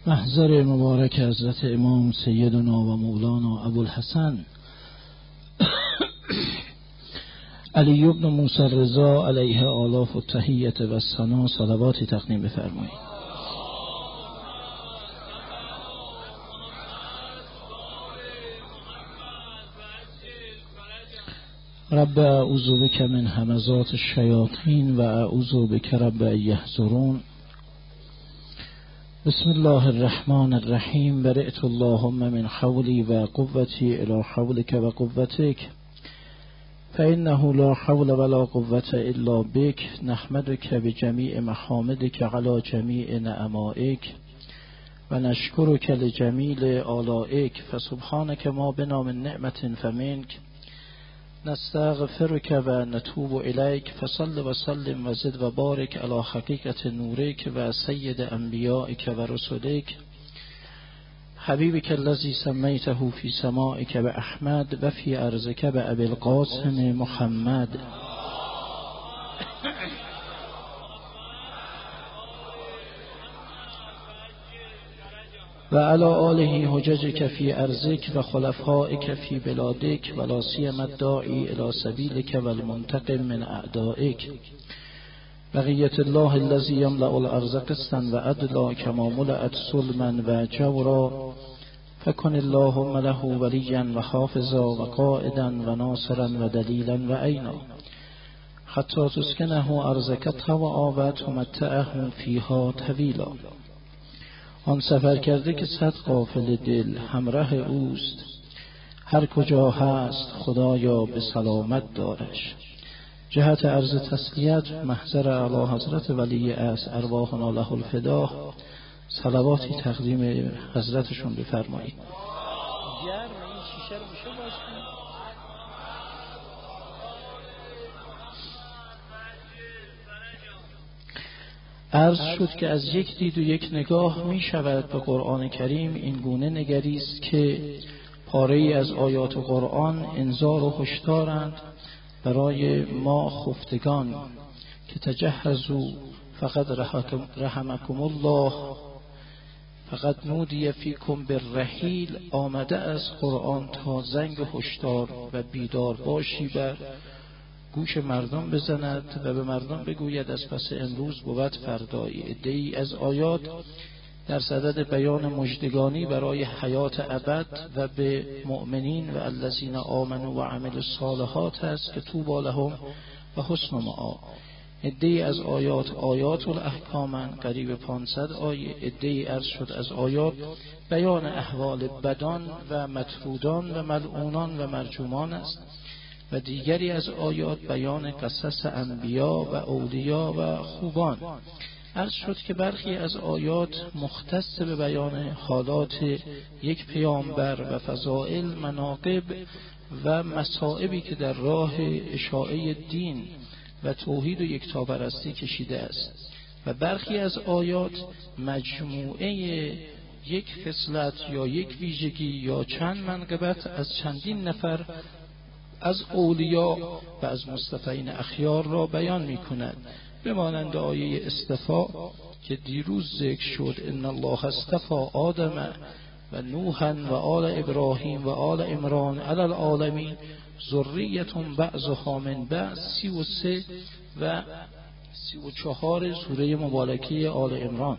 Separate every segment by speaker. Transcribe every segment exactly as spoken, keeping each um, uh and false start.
Speaker 1: محضر مبارک حضرت امام سیدنا و مولانا ابوالحسن علی بن موسی رضا علیه آلاف التحیت و الثنا صلواتی تقدیم بفرمایید. رب اعوذ بک من همزات الشیاطین و اعوذ بک رب ان یحضرون. بسم الله الرحمن الرحیم. برئت اللهم من حولی و قوتی الی حولک و قوتک فإنه لا حول ولا قوة الا بک. نحمدک بجمیع محامدک علی جمیع نعمائک و نشکرک لجمیل آلائک فسبحانک ما بنا من نعمت فمنک نستغفرک و نتوب الیک. فصل و سلم و زد و بارک علی حقیقت نورک و سید انبیائک و رسولک حبیبک الذی سمیته فی سمائک و احمد و فی ارضک و ابی القاسم محمد و علی آله حججک فی ارضک و خلفائک فی بلادک و لا سیما الداعی الی سبیلک و المنتقم من اعدائک. بقیت الله الذی یملأ الارض قسطا و عدلا کما ملأت ظلما و جورا فکن اللهم له ولیا و حافظا و قائدا و ناصرا و دلیلا و عینا حتی تسکنه ارضک طوعا و تمتعه فیها طویلا. آن سفر کرده که صد قافله دل همراه اوست، هر کجا هست خدایا به سلامت دارش. جهت عرض تسلیت محضر اعلی حضرت ولی از ارواحنا له الفدا صلواتی تقدیم حضرتشون بفرمایید. عرض شد که از یک دید و یک نگاه می شود به قرآن کریم این گونه نگریست که پاره ای از آیات قرآن انذار و هشدارند برای ما خفتگان که تجهزوا فقد رحمکم الله فقد نودی فیکم بالرحیل. آمده از قرآن تا زنگ هشدار و بیدار باشی بر گوش مردم بزند و به مردم بگوید از پس امروز بود فردایی. عده‌ای از آیات در صدد بیان مژدگانی برای حیات ابد و به مؤمنین و الذین آمنوا و عملوا الصالحات است که طوبی لهم و حسن مآب. عده‌ای از آیات آیات الاحکام قریب پانصد آیه. عده‌ای عرض شد از آیات بیان احوال بدان و مطرودان و ملعونان و مرجومان است و دیگری از آیات بیان قصص انبیا و اولیا و خوبان. عرض شد که برخی از آیات مختص به بیان حالات یک پیامبر و فضائل، مناقب و مصائبی که در راه اشاعه دین و توحید و یکتاپرستی کشیده است و برخی از آیات مجموعه یک خصلت یا یک ویژگی یا چند منقبت از چندین نفر از اولیا و از مصطفین اخیار را بیان می کند، به مانند آیه اصطفا که دیروز ذکر شد: ان الله اصطفى آدم و نوحا و آل ابراهیم و آل عمران علی العالمین ذریة بعضها من بعض. سی و سه و سی و چهار سوره مبارکه آل عمران.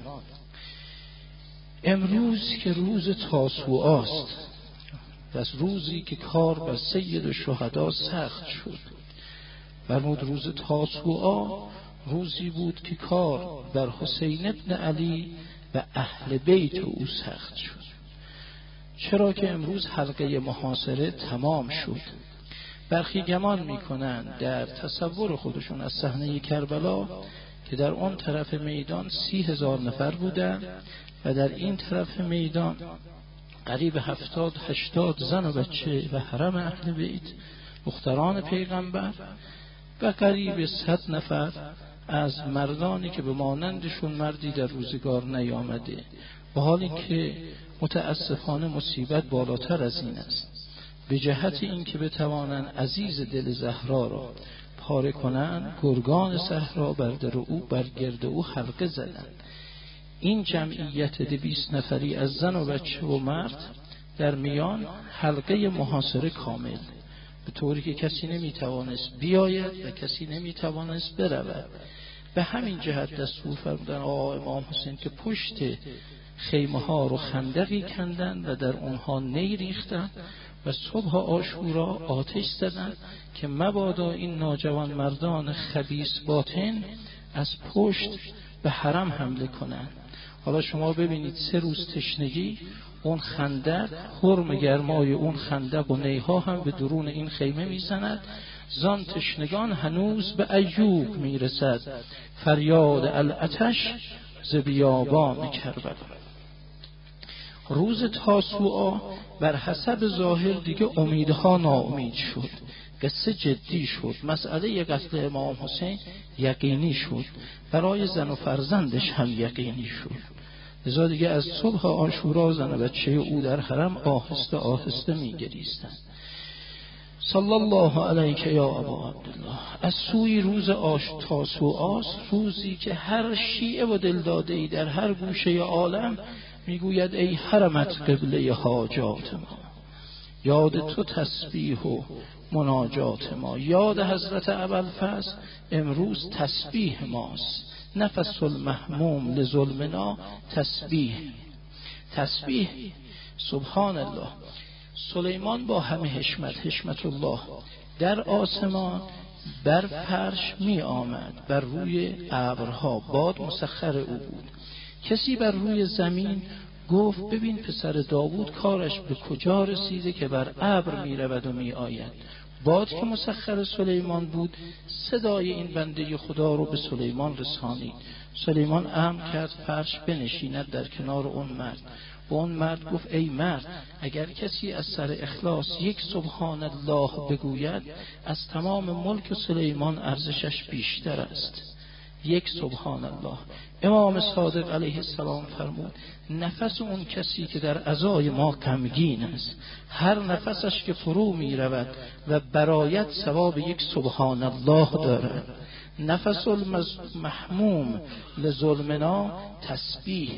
Speaker 1: امروز که روز تاسوعا است، از روزی که کار بر سید الشهدا سخت شد، فرمود روز تاسوعا روزی بود که کار بر حسین ابن علی و اهل بیت او سخت شد. چرا که امروز حلقه محاصره تمام شد. برخی گمان میکنند در تصور خودشون از صحنه کربلا که در اون طرف میدان سی هزار نفر بودند و در این طرف میدان قریب هفتاد هشتاد زن و بچه و حرم اهل بیت دختران پیغمبر و قریب صد نفر از مردانی که به مانندشون مردی در روزگار نیامده، و حالی که متاسفانه مصیبت بالاتر از این است. به جهت این که بتوانند عزیز دل زهرا را پاره کنند، گرگان صحرا بر در او بر گرد او حلقه زدند. این جمعیت دویست نفری از زن و بچه و مرد در میان حلقه محاصره کامل، به طوری که کسی نمیتوانست بیاید و کسی نمیتوانست برود. به همین جهت دستور فرمودن آقا امام حسین که پشت خیمه ها رو خندقی کندن و در اونها نی ریختن و صبح عاشورا آتش زدن که مبادا این ناجوان مردان خبیث باطن از پشت به حرم حمله کنند. حالا شما ببینید سه روز تشنگی، اون خندق، حرم گرمای اون خندق و نیها هم به درون این خیمه میزند. زان تشنگان هنوز به ایوب میرسد فریاد العطش ز بیابان کربلا. روز تاسوعا بر حسب ظاهر دیگه امیدها ناامید شد، قصه جدی شد، مسئله قتل امام حسین یقینی شد، برای زن و فرزندش هم یقینی شد. لذا دیگه از صبح عاشورا زن و بچه او در حرم آهسته آهسته میگریستند. صلی الله علیک یا ابا عبدالله. از سوی روز تاسوعاست، روزی که هر شیعه و دلداده‌ای در هر گوشه عالم میگوید ای حرمت قبله حاجات ما، یاد تو تسبیح و مناجات ما. یاد حضرت ابوالفضل امروز تسبیح ماست. نفس المحموم لظلمنا تسبیح. تسبیح سبحان الله. سلیمان با همه حشمت، حشمت الله، در آسمان بر فرش می آمد، بر روی ابرها باد مسخر او بود. کسی بر روی زمین گفت ببین پسر داوود کارش به کجا رسیده که بر ابر می رود و می آید. باد که مسخر سلیمان بود صدای این بنده خدا رو به سلیمان رسانید. سلیمان امر کرد فرش بنشیند در کنار اون مرد. و اون مرد گفت ای مرد، اگر کسی از سر اخلاص یک سبحان الله بگوید از تمام ملک سلیمان ارزشش بیشتر است. یک سبحان الله. امام صادق علیه السلام فرمود نفس اون کسی که در عزای ما غمگین است، هر نفسش که فرو می رود و برایت ثواب یک سبحان الله دارد. نفس المحموم لظلمنا تسبیح.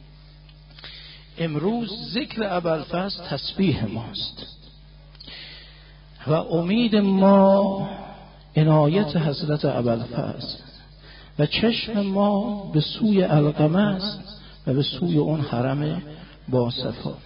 Speaker 1: امروز ذکر ابوالفضل تسبیح ماست و امید ما عنایت حضرت ابوالفضل و چشم ما به سوی علقمه است و به سوی اون حرم باصفا.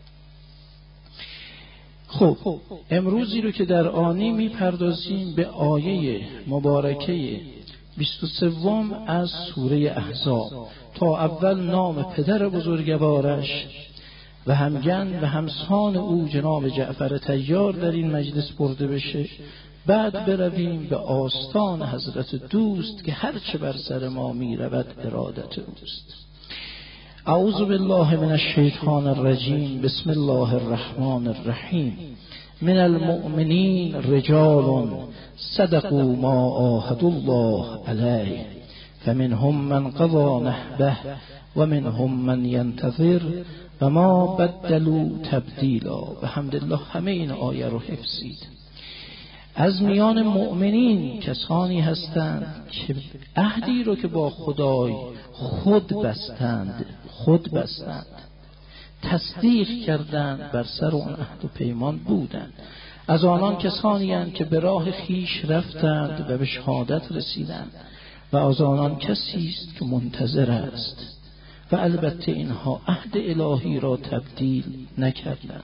Speaker 1: خب امروزی رو که در آنی میپردازیم به آیه مبارکه بیست و سوم از سوره احزاب تا اول نام پدر بزرگوارش و همگن و همسان او جناب جعفر طیار در این مجلس برده بشه، بعد برویم به آستان حضرت دوست که هرچه بر سر ما می رود ارادت اوست. اعوذ بالله من الشیطان الرجیم. بسم الله الرحمن الرحیم. من المؤمنین رجال صدقوا ما عاهدوا الله علیه فمنهم من قضى نحبه ومنهم من ينتظر و ما بدلوا تبدیلا. بحمدالله همه این آیه رو حفظید. از میان مؤمنین کسانی هستند که عهدی رو که با خدای خود بستند خود بستند تصدیق کردند، بر سر اون عهد و پیمان بودند. از آنان کسانی هستند که به راه خیش رفتند و به شهادت رسیدند و از آنان کسی است که منتظر است و البته اینها عهد الهی را تبدیل نکردند.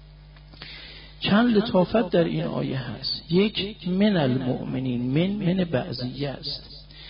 Speaker 1: چند لطافت در این آیه هست. یک، من المؤمنین، من من بعضیه است.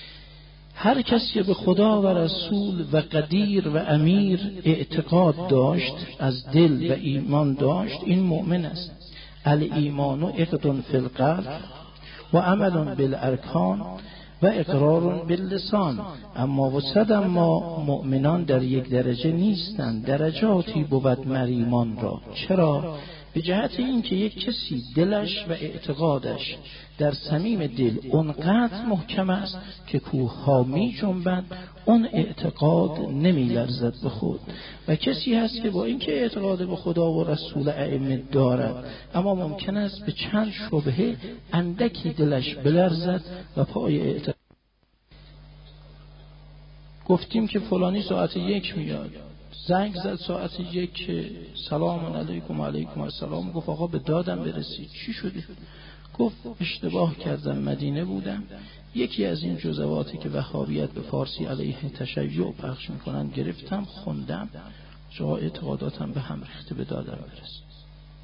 Speaker 1: هر کسی به خدا و رسول و قدیر و امیر اعتقاد داشت، از دل و ایمان داشت، این مؤمن است. الایمان عقد فی القلب و عمل بالارکان و اقرار باللسان. اما وسط ما مؤمنان در یک درجه نیستند، درجاتی بود مر ایمان را. چرا؟ به جهت اینکه یک کسی دلش و اعتقادش در صمیم دل اونقدر محکم است که کوه ها می جنبند، اون اعتقاد نمی لرزد به خود. و کسی هست که با اینکه اعتقاد به خدا و رسول ائمه دارد اما ممکن است به چند شبهه اندکی دلش بلرزد و پای اعتقاد گفتیم که فلانی ساعت یک میاد، زنگ زد ساعت یک که سلام علیکم علیکم السلام، گفت آقا به دادم برسید. چی شده؟ گفت اشتباه کردم، مدینه بودم، یکی از این جزواتی که وهابیت به فارسی علیه تشیع پخش میکنن گرفتم خوندم، جا اعتقاداتم به هم ریخته، به دادم برسید.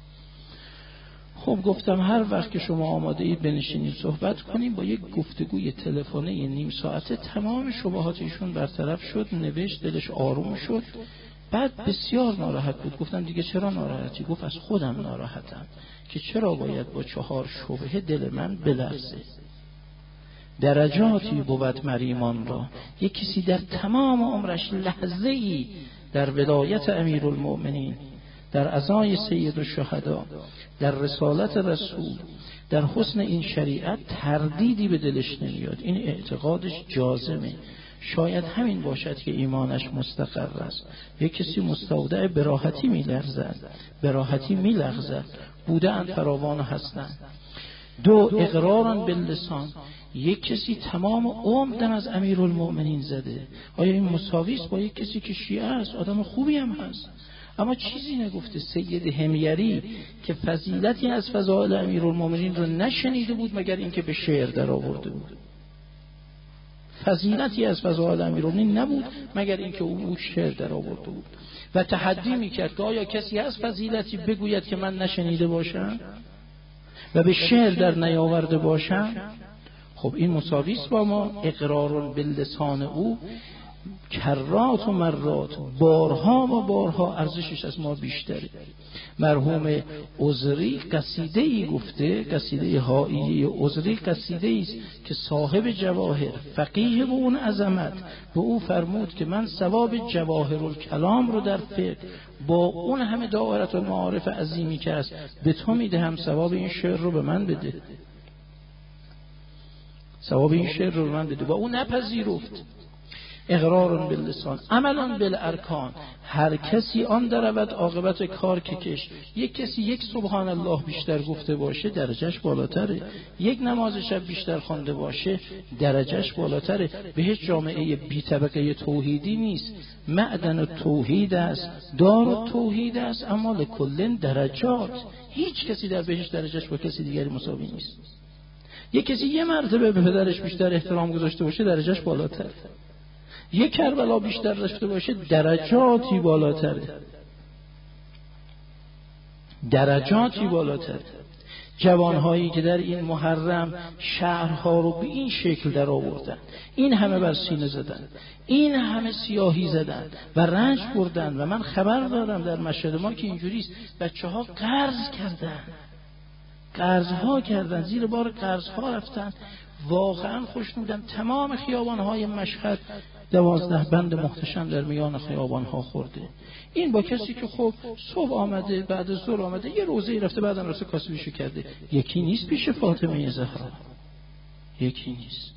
Speaker 1: خب گفتم هر وقت که شما آماده اید بنشینید صحبت کنیم. با یک گفتگوی تلفنی نیم ساعته تمام شبهات ایشون برطرف شد، نوشت، دلش آروم شد. بعد بسیار ناراحت بود. گفتم دیگه چرا ناراحتی؟ گفت از خودم ناراحتم که چرا باید با چهار شبهه دل من بلرزه. درجاتی بود مریمان را، یک کسی در تمام عمرش لحظه ای در ولایت امیرالمؤمنین، در عزای سید الشهدا، در رسالت رسول، در حسن این شریعت تردیدی به دلش نمیاد. این اعتقادش جازمه. شاید همین باشد که ایمانش مستقر است. یک کسی مستودع براحتی میلرزد، براحتی میلغزد. بودند فراوان هستند. دو، اقراران باللسان، یک کسی تمام عمر دم از امیرالمؤمنین زده. آیا این مساوی است با یک کسی که شیعه است، آدم خوبی هم هست، اما چیزی نگفته؟ سید حمیری که فضیلتی از فضائل امیرالمؤمنین رو نشنیده بود مگر اینکه به شعر در آورده بود. فضیلتی از فضائل امیرالمؤمنین نبود مگر اینکه او شعر در آورده بود و تحدی میکرد که آیا کسی از فضیلتی بگوید که من نشنیده باشم و به شعر در نیاورده باشم؟ خب این مساوی است با ما. اقرار باللسان او کرات و مرات، بارها و بارها ارزشش از ما بیشتره. مرحوم عذری قصیده ای گفته، قصیده هائیه عذری قصیده ای است که صاحب جواهر، فقیه به اون عظمت، به او فرمود که من ثواب جواهر الکلام رو در فقه با اون همه دائره المعارف عظیمی که است به تو میدهم، ثواب این شعر رو به من بده، ثواب این شعر رو به من بده. و او نپذیرفت. اقرار باللسان، عمل بالارکان، هر کسی آن درود عاقبت کار که کش. یک کسی یک سبحان الله بیشتر گفته باشه درجهش بالاتره، یک نماز شب بیشتر خوانده باشه درجهش بالاتره. به هیچ جامعه بی طبقه توحیدی نیست. معدن توحید است، دار توحید است، اما لکل درجات. هیچ کسی در بهشت درجهش با کسی دیگری مساوی نیست. یک کسی یه مرتبه به پدرش بیشتر احترام گذاشته باشه درجهش بالاتره، یک کربلا بیشتر داشته باشه درجاتی بالاتره، درجاتی بالاتره. جوانهایی که در این محرم شهرها رو به این شکل در آوردن، این همه بر سینه زدن، این همه سیاهی زدن و رنج بردن. و من خبر دارم در مشهد ما که اینجوریست، بچه ها قرض کردن، قرضها کردن، زیر بار قرضها رفتن. واقعا خوشنودم. تمام خیابانهای مشهد دوازده بند محتشم در میان خیابانها خورده. این با کسی که خب صبح آمده، بعد از ظهر آمده، یه روزه رفته، بعدم راسته کاسبیشو کرده. یکی نیست پیش فاطمه زهرا، یکی نیست.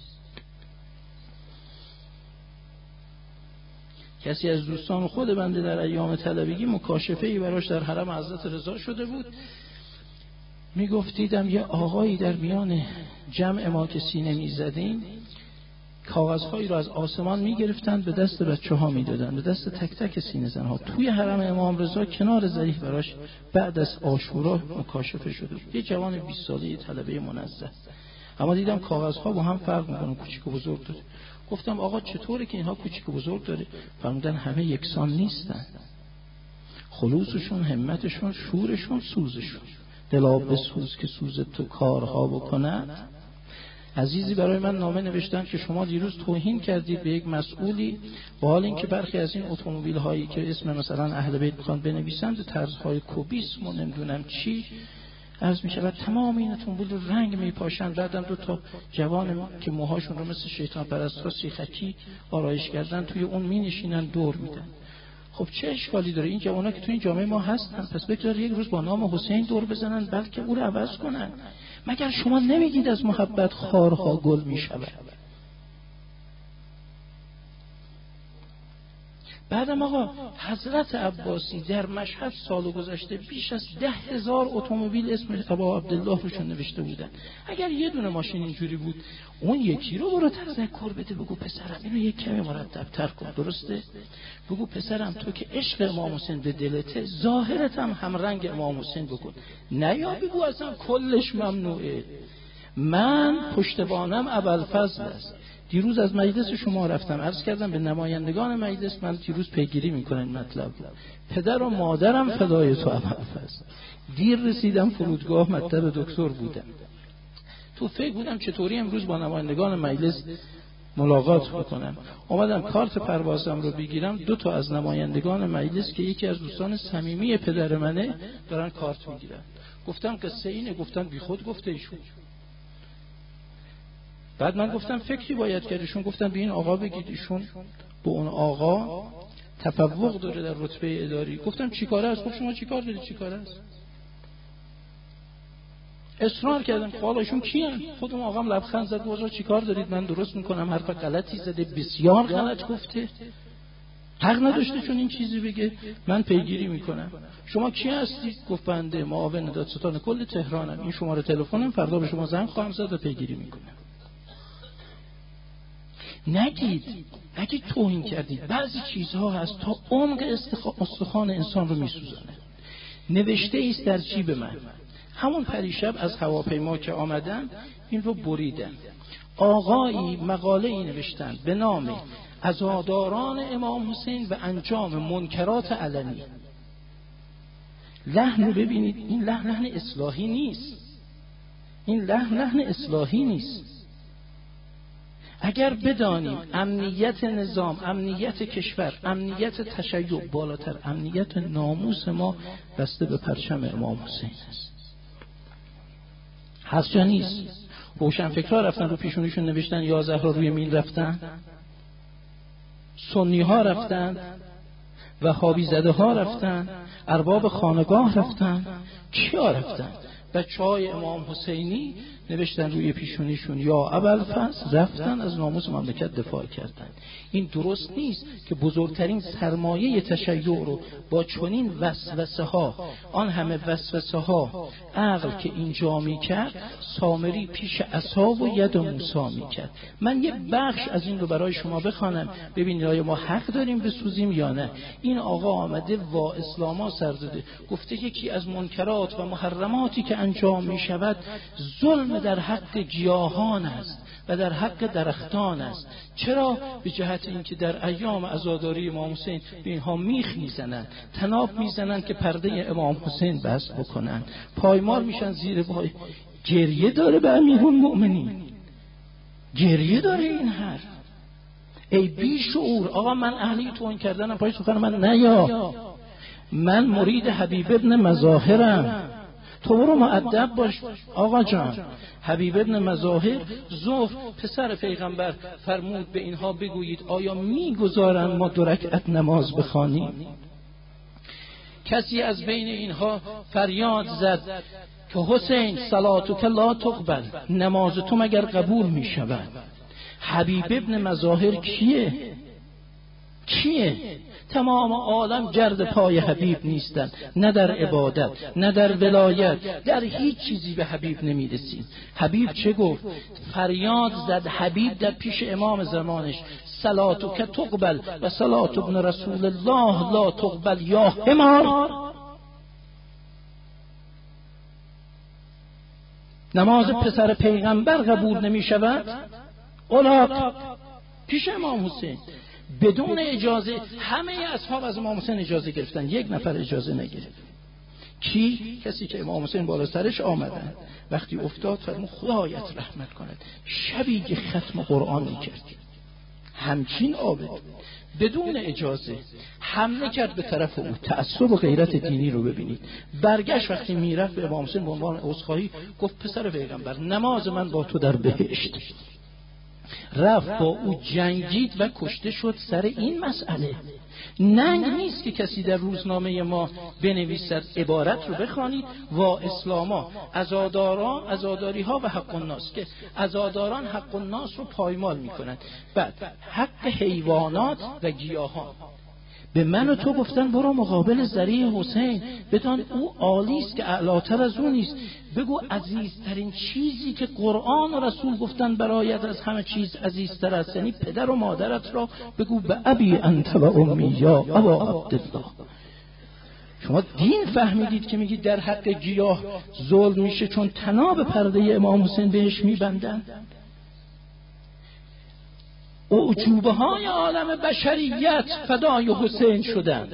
Speaker 1: کسی از دوستان خود بنده در ایام طلبگی مکاشفه‌ای براش در حرم حضرت رضا شده بود. میگفت دیدم یه آقایی در میان جمع ما که سینه میزدیم کاغذهایی رو از آسمان میگرفتند به دست بچه ها میدادن، به دست تک تک سینه زنها. توی حرم امام رضا کنار ظریف براش بعد از عاشورا مکاشفه شده بود. یه جوان بیست ساله طلبه منزه. اما دیدم کاغذها با هم فرق میکنن، کوچیک و بزرگ داره. گفتم آقا چطوره که اینها کوچیک و بزرگ داره؟ فرمودن همه یکسان نیستن، خلوصشون، همتشون، شورشون، سوزشون. دلا بسوز که سوز تو کارها بکند. عزیزی برای من نامه نوشتن که شما دیروز توهین کردید به یک مسئولی، با حال اینکه برخی از این اتومبیل هایی که اسم مثلا اهل بیت میخوان بنویسند طرزهای کوبیسم و نمیدونم چی عرض می شود، تمام این اتومبیل رو رنگ میپاشن. بعدم دو تا جوان که موهاشون رو مثل شیطان پرستا سیخکی آرایش کردن توی اون می نشینن دور میدن. خب چه اشکالی داره؟ این جوانا که تو این جامعه ما هستن، پس بگذار یک روز با نام حسین دور بزنن بلکه او رو عوض کنن. مگر شما نمیگید از محبت خارها گل میشود؟ بعدم آقا حضرت عباسی در مشهد سال گذشته بیش از ده هزار اتومبیل اسم ابا عبدالله روشون نوشته بودن. اگر یه دونه ماشین اینجوری بود، اون یکی رو برو تذکر بده، بگو پسرم اینو یک کمی مرتب‌تر کن، درسته؟ بگو پسرم تو که عشق امام حسین به دلته، ظاهرت هم همرنگ امام حسین بکن. نه یا بگو اصلا کلش ممنوعه. من پشتبانم ابوالفضل است. دیروز از مجلس شما رفتم، عرض کردم به نمایندگان مجلس من دیروز پیگیری میکنم این مطلب. پدر و مادرم فدای تو ابوالفضل. دیر رسیدم فرودگاه، مطلب دکتر بودم. تو فکر بودم چطوری امروز با نمایندگان مجلس ملاقات بکنم. اومدم کارت پروازم رو بگیرم، دو تا از نمایندگان مجلس که یکی از دوستان صمیمی پدر منه دارن کارت میگیرن. گفتم قصه اینه، گفتن بیخود گفته ایشون. بعد من گفتم فکری باید کردشون، گفتم به این آقا بگید ایشون به اون آقا تفوق داره در رتبه اداری. گفتم چی کاره است؟ گفت شما چی کار دارید؟ چی کاره است؟ اصرار کردم حالا ایشون کیان؟ خودم آقام لبخند زد، گفت چی کار دارید؟ من درست میکنم. حرف غلطی زده، بسیار غلط گفته، حق نداشته چون این چیزی بگه، من پیگیری میکنم. شما کی هستید؟ گفت بنده معاون دادستان کل تهرانم، این شماره تلفنم، فردا به شما زنگ خواهم زد و پیگیری میکنم. نگید، نگید توهین کردید. بعضی چیزها هست تا عمق استخوان انسان رو میسوزانه. نوشته ایست در جیب من، همون پریشب از هواپیما که آمدن این رو بریدن. آقایی مقاله ای نوشتن به نام عزاداران امام حسین و انجام منکرات علنی. لحن رو ببینید، این لحن لحن اصلاحی نیست. این لحن لحن اصلاحی نیست. اگر بدانیم امنیت نظام، امنیت کشور، امنیت تشیع بالاتر امنیت ناموس ما بسته به پرچم امام حسین است. هست یا نیست؟ روشنفکرها رفتن رو پیشونیشون نوشتن یا زهرا روی میل رفتن، سنی ها رفتن، وهابی زده ها رفتن، ارباب خانقاه رفتن، کیا رفتن؟ بچه های امام حسینی نوشتن روی پیشونیشون یا ابوالفضل، رفتن از ناموس مملکت دفاع کردن. این درست نیست که بزرگترین سرمایه تشیع رو با چنین وسوسه ها، آن همه وسوسه ها عقل که اینجا می کرد، سامری پیش عصا و ید و موسی می کرد. من یه بخش از این رو برای شما بخوانم ببینید آیا ما حق داریم بسوزیم یا نه. این آقا آمده وا اسلاما سر داده، گفته یکی از منکرات و محرماتی که انجام می شود ظلم در حق گیاهان است و در حق درختان است. چرا؟ به جهت اینکه در ایام عزاداری امام حسین به اینها میخ میزنن، تناب میزنن که پرده امام حسین بست بکنن، پایمال میشن زیر پای. گریه داره به امیرالمؤمنین، گریه داره این حرف. ای بی شعور آقا، من اهلی توهین کردنم پای سخن من نیا. من مرید حبیب ابن مظاهرم، تو برو مؤدب باش آقا جان. حبیب ابن مظاهر ظهر پسر پیغمبر فرمود به اینها بگویید آیا میگذارن ما دو رکعت نماز بخوانیم؟ کسی از بین اینها فریاد زد که حسین صلاتک لا تقبل، نماز تو مگر قبول می شود؟ حبیب ابن مظاهر کیه؟ کیه؟ تمام عالم گرد پای حبیب نیستن، نه در عبادت، نه در ولایت، در هیچ چیزی به حبیب نمیرسید. حبیب چه گفت؟ فریاد زد حبیب در پیش امام زمانش صلاتک تقبل و صلات ابن رسول الله لا تقبل یا حمار. نماز پسر پیغمبر قبول نمی شود؟ اولاق پیش امام حسین بدون اجازه. همه اصحاب از امام حسین اجازه گرفتن، یک نفر اجازه نگرفت. کی؟ کسی که امام حسین بالا سرش آمدن. وقتی افتاد فرمود خدایت رحمت کند، شبی که ختم قرآن میکرد همچین عابد بدون اجازه حمله کرد به طرف او. تعصب و غیرت دینی رو ببینید. برگشت وقتی میرفت به امام حسین به عنوان عذرخواهی گفت پسر پیغمبر نماز من با تو در بهشت. رفت با او جنگید و کشته شد سر این مسئله. ننگ نیست که کسی در روزنامه ما بنویسد عبارت رو بخوانید وا اسلاما عزاداران، عزاداری ها و حق الناس، که عزاداران حق الناس رو پایمال میکنند. بعد حق حیوانات و گیاهان. به من و تو گفتن برو مقابل ذریع حسین، بدان او عالی است که اعلاتر از اون نیست. بگو عزیزترین چیزی که قرآن و رسول گفتن برایت از همه چیز عزیزتر است، یعنی پدر و مادرت را بگو به ابی انت و امی یا ابا عبدالله. شما دین فهمیدید که میگید در حق گیاه ظلم میشه چون طناب پرده امام حسین بهش میبندن؟ اعجوبه های عالم بشریت فدای حسین شدند.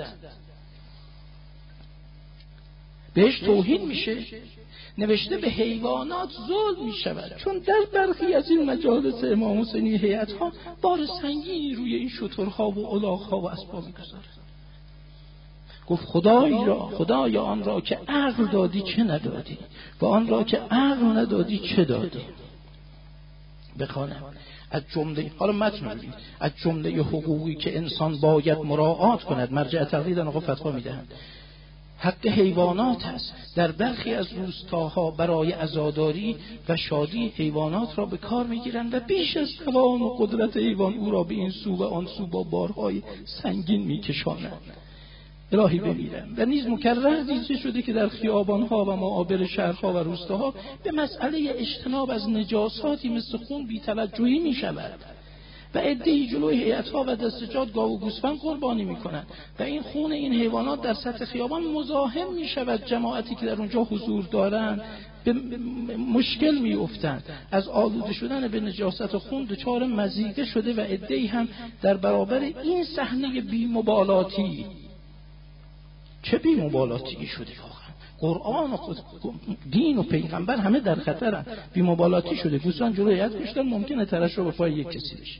Speaker 1: بهش توهین میشه. نوشته به حیوانات ظلم میشود چون در برخی از این مجالس امام حسینی هیئت ها بار سنگینی روی این شترها و الاغ‌ها و اسبا میگذارد. گفت خدای را، خدای آن را که عقل دادی چه ندادی و آن را که عقل ندادی چه دادی. بخوانم از جمله، حالا متن ببین، از جمله حقوقی که انسان باید مراعات کند، مرجع تقلید آقا فتوا میدهند، حق حیوانات است. در برخی از روستاها برای عزاداری و شادی حیوانات را به کار میگیرند و بیش از توان و قدرت حیوان او را به این سو و آن سو با بارهای سنگین میکشانند. الهی بمیرن. و نیز مکرر دیده شده که در خیابانها و معابر شهرها و روستاها به مسئله اجتناب از نجاساتی مثل خون بی‌توجهی می شود و عده‌ای جلوی هیئت‌ها و دستجات گاو و گوسفند قربانی می‌کنند و این خون این حیوانات در سطح خیابان مزاحم می‌شود. جماعتی که در اونجا حضور دارند به مشکل می‌افتند، از آلوده شدن به نجاست خون دچار مضیقه شده و عده‌ای هم در برابر این صحنه بی‌مبالاتی، چه بی مبالاتی شده واقعا، قرآن و دین و پیغمبر همه در خطرن، بی مبالاتی شده. گوسفند جلوی هیئت کشتن، ممکنه ترش رو به پای یک کسی بشه.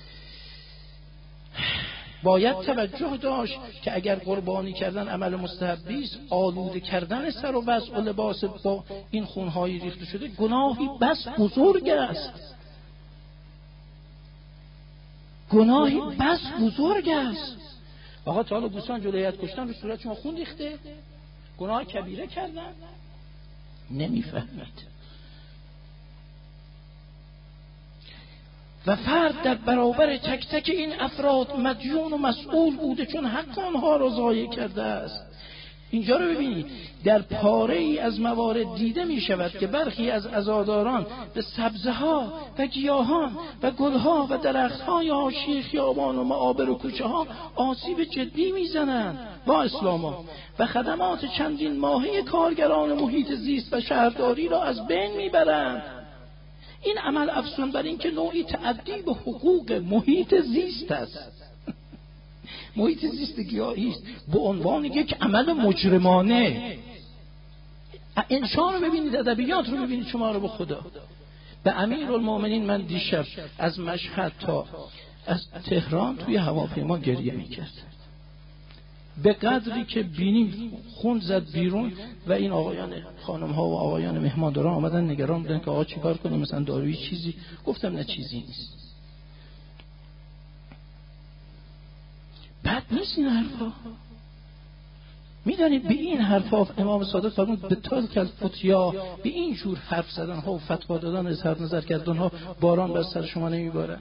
Speaker 1: باید توجه داشت که اگر قربانی کردن عمل مستحبی است، آلوده کردن سر و وضع و لباس با این خونهای ریخته شده گناهی بس بزرگ است، گناهی بس بزرگ است. آقا تا حالا گوسفند جلوی هیئت کشتن رو صورت شما خون ریخته؟ گناه کبیره کردن؟ نمیفهمید. و فرد در برابر تک تک این افراد مدیون و مسئول بوده چون حق آنها را ضایع کرده است. اینجا رو ببینید، در پاره ای از موارد دیده می شود که برخی از عزاداران به سبزه ها و گیاهان و گلها و درخت های حاشیه خیابان و معابر و کوچه ها آسیب جدی می زنند با اسلاما و خدمات چندین ماهه کارگران محیط زیست و شهرداری را از بین می برند. این عمل افزون بر این که نوعی تعدی به حقوق محیط زیست است. محیط زیست گیاهی است به عنوان یک عمل مجرمانه. انشا رو ببینید، ادبیات رو ببینید، شما رو به خدا. به امیرالمومنین من دیشب از مشهد تا از تهران توی هواپیما گریه میکرد. به قدری که بینیم خون زد بیرون و این آقایان خانم ها و آقایان مهمانداران آمدن نگران بودن که آقا چیکار کنیم، مثلا دارویی چیزی. گفتم نه چیزی نیست. بد نیست این حرفا. میدانید به این حرفا امام صادق فرمود به تلک الفتیا، به این جور حرف زدن ها و فتوا دادن، اظهار نظر کردن ها باران بر سر شما نمیباره.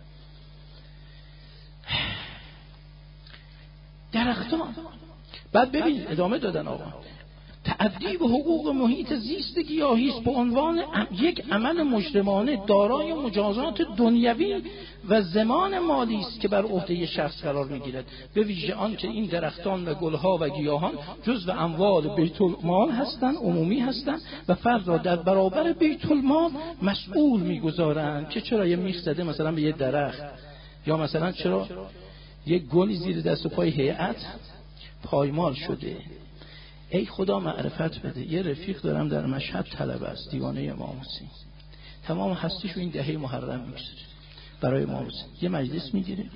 Speaker 1: درختان بعد ببینید ادامه دادن آقا، تعدی به حقوق محیط زیست گیاهی است به عنوان یک عمل مجرمانه دارای مجازات دنیوی و زمان مالی است که بر عهده شخص قرار میگیرد، به ویژه آن که این درختان و گلها و گیاهان جزو اموال بیت المال هستند، عمومی هستند و فرد را در برابر بیت المال مسئول میگذارند که چرا یه میخ زده مثلا به یه درخت، یا مثلا چرا یه گلی زیر دست و پای هیئت پایمال شده. ای خدا معرفت بده. یه رفیق دارم در مشهد طلبه است، دیوانه امام حسین، تمام هستیشو این دهه محرم میگذاره برای امام حسین. یه مجلس میگیره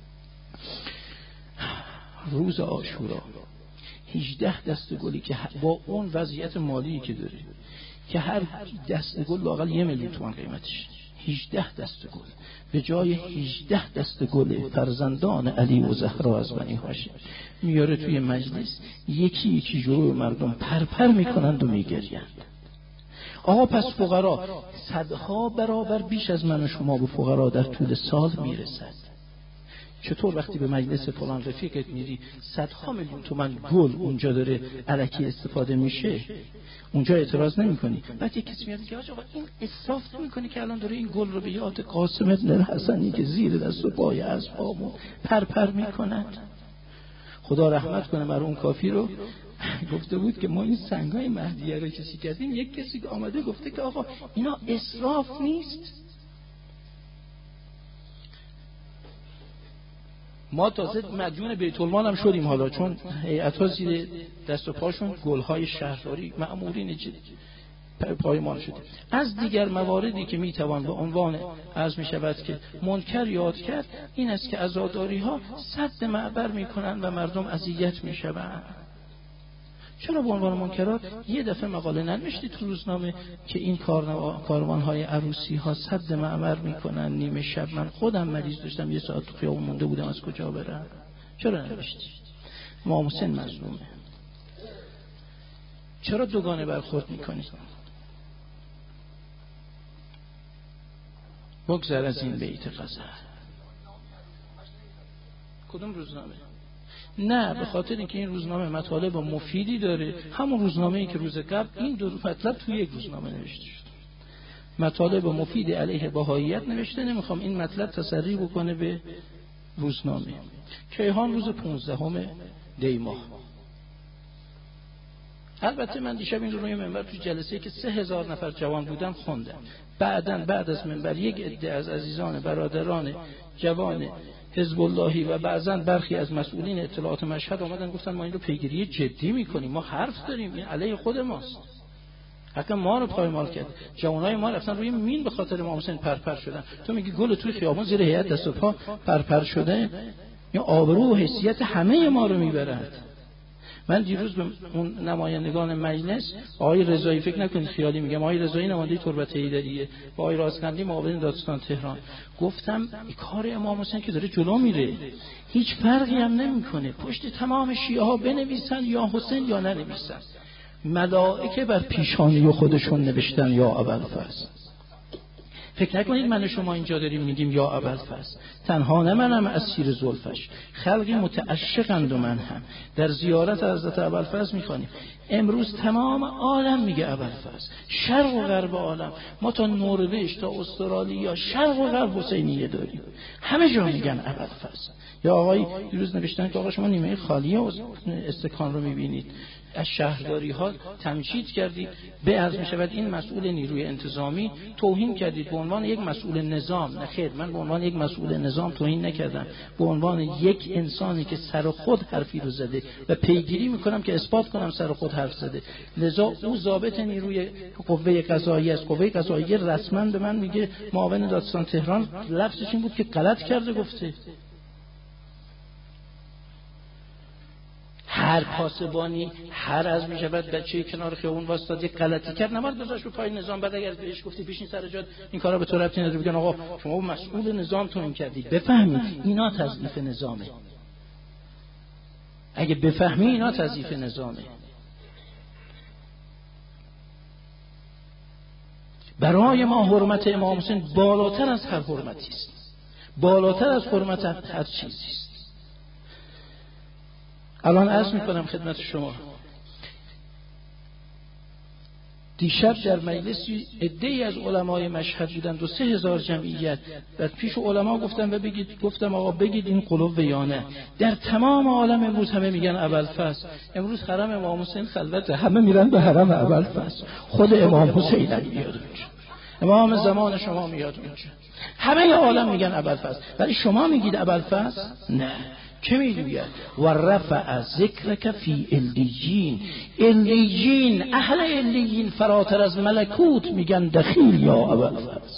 Speaker 1: روز عاشورا، هجده دست گلی که با اون وضعیت مالی که داره که هر دست گل لااقل یه میلیون تومان قیمتش، هجده دست گل به جای هجده دست گل فرزندان علی و زهرا از بنی هاشم میاره توی مجلس، یکی یکی جلوی مردم پرپر میکنند و میگریند. آقا پس فقرا صدها برابر بیش از من و شما به فقرا در طول سال میرسد. چطور وقتی به مجلس فلان رفیقت میری صدها میلیون تومان گل اونجا داره الکی استفاده میشه، اونجا اعتراض نمی‌کنی؟ بعد یک کسی میاد میگه آقا این اسراف نمی‌کنی که الان داره این گل رو به یاد قاسم بن الحسنی که زیر دست و پای اسبابو پرپر می‌کند. خدا رحمت کنه مرحوم کافی رو، گفته بود که ما این سنگای مهدیه رو کسی کردیم، یک کسی که آمده گفته که آقا اینا اسراف نیست. ما تازه مدیون بیت المال هم شدیم حالا، چون هیئت‌ها زیر دست و پاشون گل‌های شهرداری مأمورین پایمان شده. از دیگر مواردی که میتوان به عنوان عرض میشود که منکر یاد کرد این است که عزاداری‌ها سد معبر میکنن و مردم اذیت میشوند. چرا به عنوان منکرات یه دفعه مقاله ننوشتی تو روزنامه که این کاروان‌های عروسی ها سد معبر میکنن نیمه شب؟ من خودم مریض داشتم یه ساعت تو خیابون مونده بودم از کجا برم. چرا ننوشتی؟ امام حسین مظلومه. چرا دوگانه برخورد میکنی؟ بگذر از این بیت غزل. کدوم روزنامه؟ نه، به خاطر اینکه این روزنامه مطالب مفیدی داره، همون روزنامه‌ای که روز قبل این دو مطلب توی یک روزنامه نوشته شد، مطالب مفید علیه بهائیت نوشته، نمیخوام این مطلب تسری بکنه به روزنامه. کیهان روز پانزدهم دی ماه. البته من دیشب این رو روی منبر توی جلسه‌ای که سه هزار نفر جوان بودن خوندم. بعداً بعد از منبر یک عده از عزیزان برادران جوان حزب اللهی و بعضاً برخی از مسئولین اطلاعات مشهد آمدن گفتن ما این رو پیگیری جدی میکنیم، ما حرف داریم، این علیه خود ماست. حتی ما رو پایمال کرد. جوانای ما رفتن روی مین به خاطر امام حسین پرپر شدن. تو میگی گل توی خیابون زیر هیئت دست و پا پرپر شده؟ یا آبرو و حیثیت همه ما رو میبرد. من دیروز به اون نمایندگان مجلس آقای رضایی، فکر نکنید خیالی میگم، آقای رضایی نماینده تربت حیدریه با آقای رازقندی معاون دادستان تهران، گفتم کار امام حسین که داره جلو میره، هیچ فرقی هم نمیکنه پشت تمام شیعه ها بنویسن یا حسین یا ننویسن، ملائکه بر پیشانی خودشون نوشتن یا ابوالفضل. فکر نکنید من و شما اینجا داریم میگیم یا ابوالفضل، تنها نه منم اسیر زلفش، خلقی متعشقند و من هم در زیارت حضرت ابوالفضل میخوانیم. امروز تمام عالم میگه ابوالفضل، شرق و غرب عالم، ما تا نروژ تا استرالیا شرق و غرب حسینیه داریم، همه جا میگن ابوالفضل. یا آقای دیروز نوشتن که آقا شما نیمه خالی استکان رو میبینید، از شهرداری ها تمجید کردید، به عرض می شود این مسئول نیروی انتظامی توهین کردید به عنوان یک مسئول نظام. نه خیر، من به عنوان یک مسئول نظام توهین نکردم، به عنوان یک انسانی که سر خود حرفی رو زده و پیگیری میکنم که اثبات کنم سر خود حرف زده. لذا او ضابط نیروی قوه قضاییه است، قوه قضاییه رسما به من میگه معاون دادستان تهران لفظش این بود که غلط کرده گفته. هر پاسبانی هر از می شود بچه‌ای کنار خیابون واسطاد یک غلطی کرد نباید بذارش رو پای نظام، بعد اگر بهش گفتی بشین سر جات این کارا به تو ربطی نداره، بگن آقا شما مسئول نظام تو این کردید. بفهمید اینا تضعیف نظامه، اگه بفهمی اینا تضعیف نظامه. برای ما حرمت امام حسین بالاتر از هر حرمتی است، بالاتر از حرمت هر چیزی است. الان عرض میکنم خدمت شما، دیشب در مجلسی عده‌ای از علمای مشهد بودند و سه هزار جمعیت، در پیش علما گفتم و بگید، گفتم آقا بگید این قلوب یا نه. در تمام عالم امروز همه میگن ابوالفضل، امروز حرم امام حسین خلوته، همه میرن به حرم ابوالفضل، خود امام حسین هم میاد اونجا، امام زمان شما میاد اونجا، همه عالم میگن ابوالفضل، ولی شما میگید ابوالفضل؟ نه. چه میگوید؟ و رفع ذکرک فی علیین، علیین اهل علیین فراتر از ملکوت میگن دخیل یا ابوالفضل.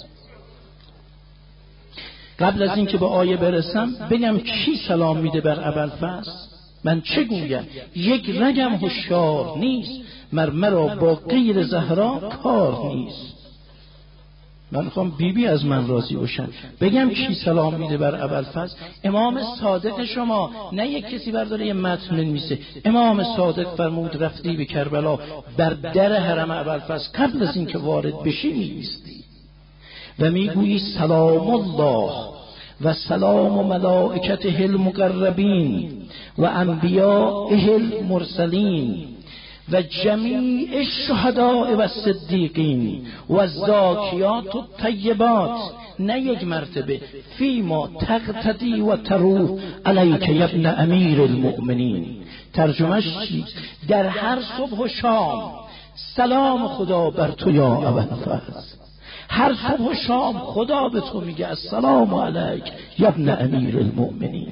Speaker 1: قبل از اینکه به آیه برسم بگم کی سلام میده بر ابوالفضل؟ من چه گویم؟ یک رگم هوشیار نیست، مر مرا با غیر زهرا کار نیست. من میخوام بی بی از من راضی باشن. بگم کی سلام میده بر ابوالفضل؟ امام صادق شما، نه یک کسی برداره یه متن نمیسه. امام صادق فرمود رفتی به کربلا، بر در حرم ابوالفضل قبل از اینکه وارد بشی میایستی و میگویی سلام الله و سلام ملائکته المقربین و انبیائه المرسلین و جمیع الشهداء و الصدیقین و الزاکیات الطیبات، نه یک مرتبه، فیما تقتدی و تروح علیک یا ابن امیر المؤمنین. ترجمهش چی؟ در هر صبح و شام سلام خدا بر تو یا ابوالفضل. هر صبح و شام خدا به تو میگه السلام علیک یا ابن امیر المؤمنین.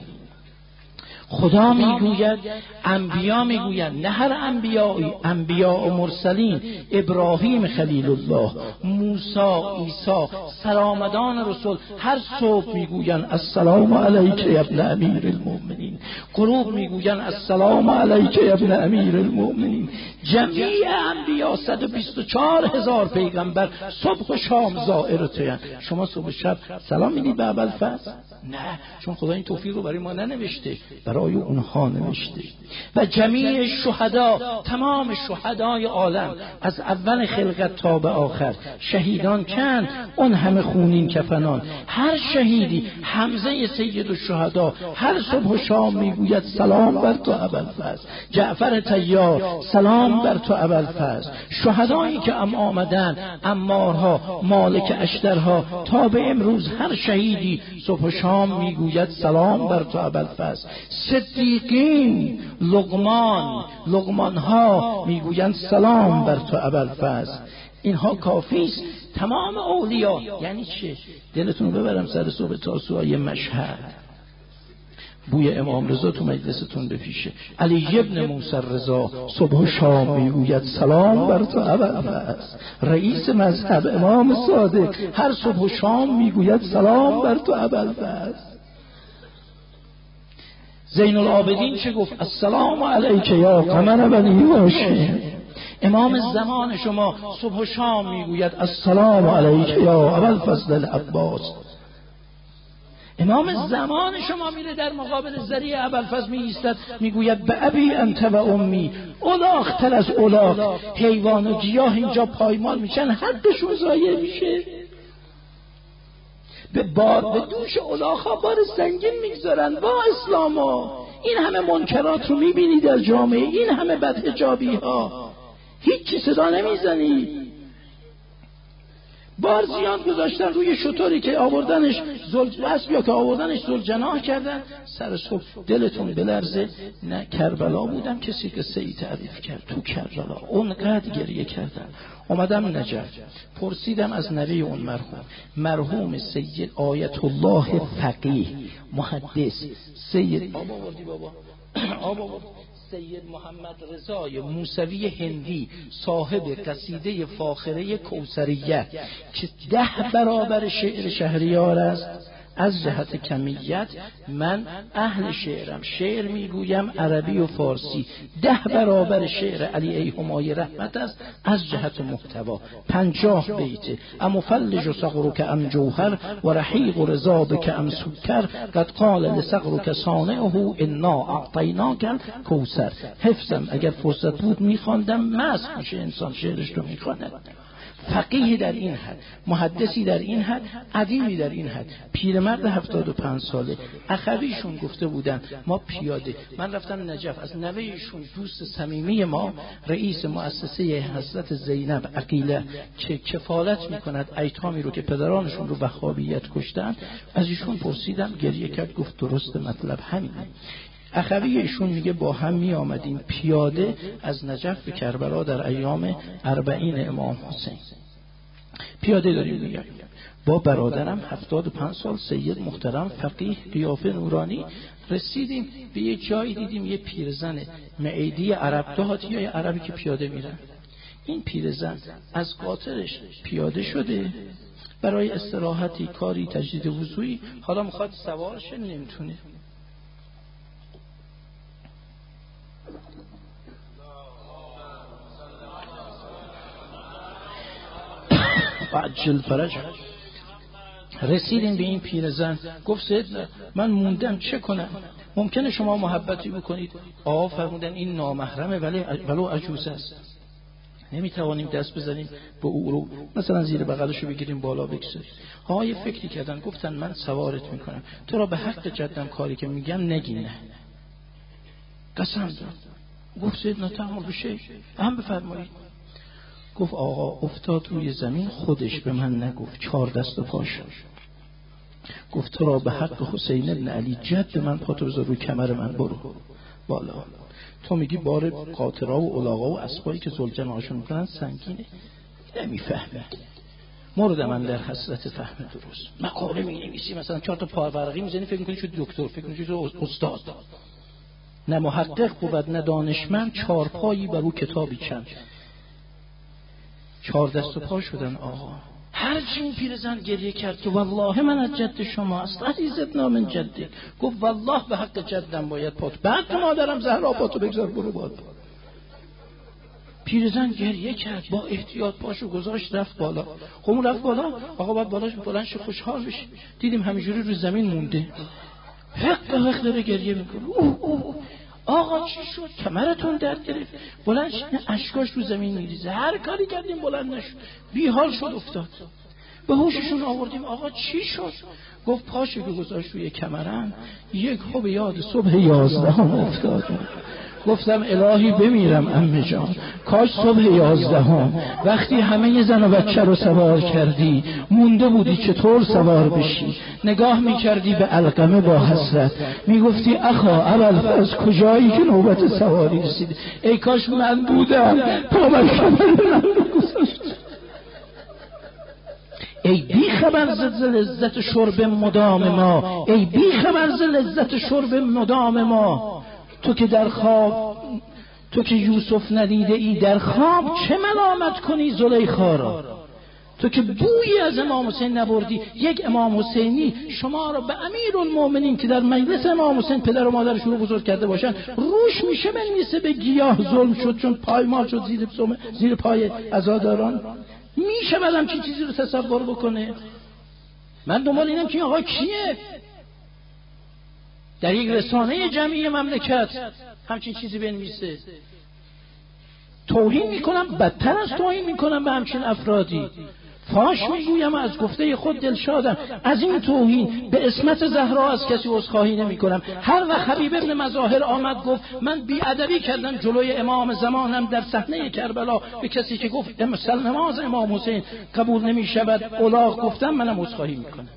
Speaker 1: خدا میگوید، انبیا میگویند، نه هر انبیایی، انبیا و مرسلین، ابراهیم خلیل الله، موسی، عیسی، سرآمدان رسول هر صبح میگویند السلام علیک یا ابن امیر المؤمنین. غروب میگویند السلام علیک یا ابن امیر المؤمنین. جمیع انبیا صد و بیست و چهار هزار پیغمبر صبح و شام زائر تویند. شما صبح و شب سلام میدید به ابوالفضل؟ نه، چون خدا این توفیق رو برای ما ننوشته، برای اونها نوشته. و جمیع شهدا، تمام شهدای عالم از اول خلقت تا به آخر، شهیدان چند؟ اون همه خونین کفنان. هر شهیدی حمزه سید الشهدا هر صبح و شام میگوید سلام بر تو ابوالفضل. جعفر طیار سلام بر تو ابوالفضل. شهدایی که ام آمدن، عمارها، مالک اشترها، تا به امروز هر شهیدی صبح و شام میگوید سلام بر تو ابوالفضل. صدیقین، لقمان، لقمان ها میگویند سلام بر تو ابوالفضل. اینها کافی است. تمام اولیا. یعنی چه؟ دلتون ببرم سر صبح تاسوعای مشهد، بوی امام رضا تو مجلستون بپیشه. علی ابن موسی رضا صبح و شام میگوید سلام بر تو ابوالفضل. رئیس مذهب امام صادق هر صبح و شام میگوید سلام بر تو ابوالفضل. زین العابدین چه گفت؟ السلام علیک یا قمر بنی هاشم. امام زمان شما صبح و شام میگوید السلام علیک یا ابوالفضل العباس. امام زمان شما میره در مقابل ذریع ابوالفضل می ایستد، میگوید به ابی انت و امی. الاغ تل از الاغ، حیوان و گیاه اینجا پایمال میشن، حقشون ضایع میشه. به بار به دوش الاغ‌ها بار سنگین میگذارن. با اسلاما این همه منکرات رو میبینی در جامعه، این همه بدحجابی ها، هیچی صدا نمیزنی. بار زیان گذاشتن روی شطوری که آوردنش زل اسبیا که آوردنش ذوالجناح کردن. سر صبح دلتون بلرزه. نه کربلا بودم کسی که سی تعریف کرد تو کربلا، اونقدر گریه کردم. اومدم نجف، پرسیدم از نوی اون مرحوم مرحوم سید آیت الله فقیه محدث، سید بابا وردی بابا آبا سید محمد رضای موسوی هندی، صاحب قصیده فاخره کوثریه که ده برابر شعر شهریار است. از جهت کمیت من اهل شعرم، شعر میگویم عربی و فارسی. ده برابر شعر علی ای همای رحمت است. از جهت محتوا پنجاه بیته. ام فلج صغرک ام جوهر و رحیق رضابک ام سکر قد قال لصغرک صانعه انا اعطیناک کوثر. حفظم اگر فرصت بود میخواندم، مست میشه انسان شعرش رو میخواند. فقیه در این حد، محدثی در این حد، ادیبی در این حد. پیرمرد هفتاد و پنج ساله. اخویشون گفته بودن ما پیاده، من رفتم نجف، از نوهشون دوست صمیمی ما رئیس مؤسسه حضرت زینب عقیله که کفالت میکند ایتامی رو که پدرانشون رو وهابیت کشتن، از ایشون پرسیدم، گریه کرد، گفت درست مطلب همینه. اخوی ایشون میگه با هم می آمدیم پیاده از نجف به کربلا در ایام اربعین امام حسین. پیاده داریم میگه با برادرم هفتاد و پنج سال سید محترم فقیه قیافه نورانی. رسیدیم به یه جایی دیدیم یه پیرزن معیدی عرب، دهاتی های عربی که پیاده میرن. این پیرزن از قاطرش پیاده شده برای استراحتی، کاری، تجدید وضوئی، حالا میخواد سوار شه، نمیتونه. عجل فرج. رسیدیم به این پیرزن، گفت سید من موندم چه کنم؟ ممکنه شما محبتی بکنید؟ آقا فرمودن این نامحرمه ولی ولو عجوز است. نمیتوانیم دست بزنیم به او رو مثلا زیر بغلشو بگیریم بالا بکشیم. های فکری کردن، گفتن من سوارت میکنم، تو را به حق جدم کاری که میگم نگی. نه قسم داد. گفت سیدنا تحمل بشه هم بفرمایید. گفت آقا افتاد روی زمین، خودش به من نگفت، چهار دست و پاش. گفت تو را به حق حسین ابن علی جد من پاتو بذار روی کمر من، برو بالا. تو میگی بار قاطرا و علاقا و اسبایی که زلجن هاشون میکنن سنگینه، نمیفهمی. مورد من در حسرت فهم درست. مقاله می نویسی مثلا چهار تا پاورقی میزنی، فکر میکنی شد دکتر، فکر میکنی شد استاد. نه محقق بود نه دانشمند، چهار پایی بر او کتابی چند. چهار دست و پا شدن آقا. هر چی اون پیرزن گریه کرد که والله من از جد شما است، عزیزت نامن جدی. گفت والله به حق جدم باید پات، بعد تو مادرم زهرا پاتو بگذار برو باد. پیرزن گریه کرد، با احتیاط پاشو گذاشت رفت بالا. خب اون رفت بالا، آقا بعد بالاش بلندش خوشحال بشه، دیدیم همینجوری رو زمین مونده، حق حق داره گریه میکنه. اوه اوه آقا چی شد؟ کمرتون درد گرفت؟ بلند شد، اشکاش رو زمین میریزه، هر کاری کردیم بلند نشد، بی حال شد افتاد. به هوششون آوردیم، آقا چی شد؟ گفت پاشو که گذاشت روی کمرم، یک خوب یاد صبح یازدهم افتاد. گفتم الهی بمیرم عمه جان، کاش صبح یازدهم وقتی همه زن و بچه رو سوار کردی مونده بودی چطور سوار بشی، نگاه میکردی به علقمه با حسرت، میگفتی اخا اول از کجایی که نوبت سواری رسید، ای کاش من بودم تا من کمر من گذاشت. ای بی خبر ز لذت شرب مدام ما، ای بی خبر ز لذت شرب مدام ما، تو که در خواب، تو که یوسف ندیده ای در خواب، چه ملامت کنی زلیخا را؟ تو که بویی از امام حسین نبردی. یک امام حسینی شما را به امیرالمومنین که در مجلس امام حسین پدر و مادرش رو بزرگ کرده باشن روش میشه بنویسه به گیاه ظلم شد چون پایمال شد زیر, زیر پای عزاداران؟ میشه بعدم چی چیزی رو تصور بکنه؟ من دنبال اینم که آقا کیه در یک رسانه جمعی مملکت همچین چیزی بنویسه؟ توهین میکنم، بدتر از توهین میکنم به همچین افرادی. فاش میگویم از گفته خود دلشادم، از این توهین به عصمت زهرا از کسی عذرخواهی نمیکنم. هر وقت حبیب ابن مظاهر آمد گفت من بی‌ادبی کردم جلوی امام زمانم در صحنه کربلا به کسی که گفت نماز امام حسین قبول نمیشود الاغ گفتم، منم عذرخواهی میکنم.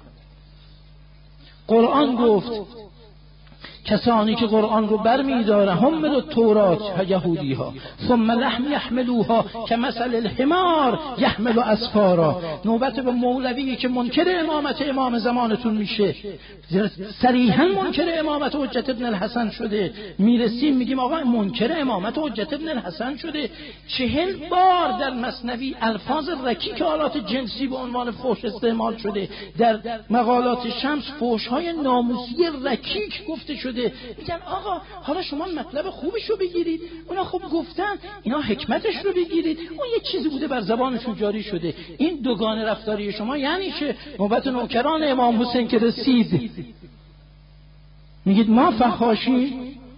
Speaker 1: قرآن گفت کسانی که قرآن رو برمی‌دارن حمل التورات یهودی ها ثم لم یحملوها کمثل الحمار یحمل اسفارا. نوبت به مولوی که منکر امامت امام زمانتون میشه، صریحا منکر امامت حجت ابن الحسن شده، میرسیم میگیم آقا منکر امامت حجت ابن الحسن شده. چهل بار در مثنوی الفاظ رکیک آلات جنسی به عنوان فحش استعمال شده، در مقالات شمس فحش‌های ناموسی رکیک گفته شده. میگن آقا حالا شما مطلب خوبش رو بگیرید، اونا خوب گفتن، اینا حکمتش رو بگیرید، اون یک چیزی بوده بر زبانشون جاری شده. این دوگانه رفتاری شما یعنی چه؟ نوبت نوکران امام حسین که رسید میگید ما فحاشی؟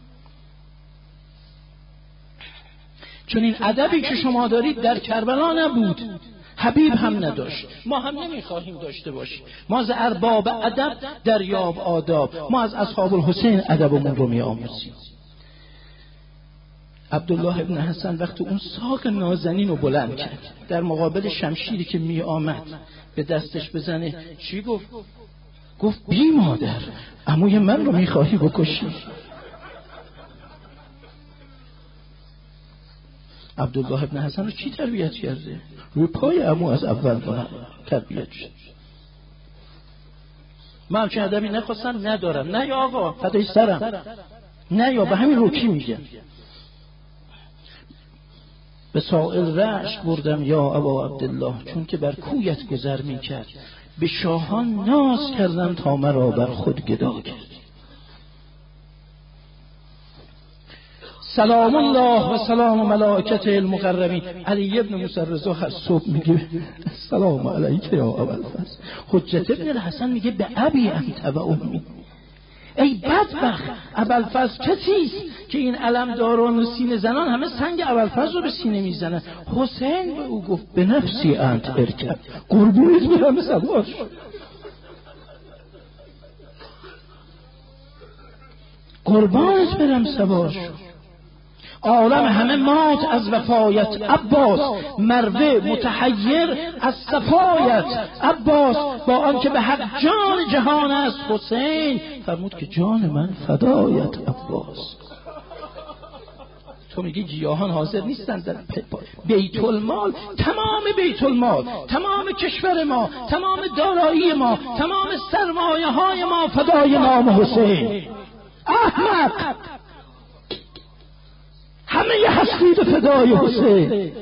Speaker 1: چون این ادبی که شما دارید در کربلا نبود، حبیب هم نداشت، ما هم نمیخواهیم داشته باشیم. ما از ارباب ادب دریاب آداب، ما از اصحاب الحسین ادبمون رو میآموزیم. عبدالله ابن حسن وقتی اون ساق نازنین رو بلند کرد در مقابل شمشیری که می آمد به دستش بزنه، چی گفت؟ گفت بی مادر عموی من رو میخواهی بکشی؟ عبدالله ابن حسن رو چی تربیت کرده؟ روی پای عمو از اول تربیت شد. من همچین ادبی نخواستم، ندارم، نه یا آقا فدای سرم، نه یا به همین روکی میگم. به سائل رشک بردم یا ابا عبدالله، چون که بر کویت گذر میکرد، به شاهان ناز کردم تا مرا بر خود گدا کرد. سلام الله و سلام ملائکته المقربین. علی ابن موسی رضا هر صبح میگه سلام علیک یا ابوالفضل. حجت ابن الحسن میگه به ابی انت و امی. ای بدبخت، ابوالفضل کسیست که این علمداران و سینه زنان همه سنگ ابوالفضل رو به سینه میزنن. حسین به او گفت به نفسی انت ارکب، قربونت برم سوار شو، قربانت برم سوار شو. عالم همه مات از وفایت عباس، مروه متحیر از صفایت عباس، با آنکه به حق جان جهان است حسین، فرمود که جان من فدایت عباس. تو میگی گیاهان حاضر نیستن در بیت المال، تمام بیت المال، تمام کشور ما، تمام دارایی ما، تمام سرمایه های ما فدای نام حسین. احمق، همه ی هستی به فدای حسین.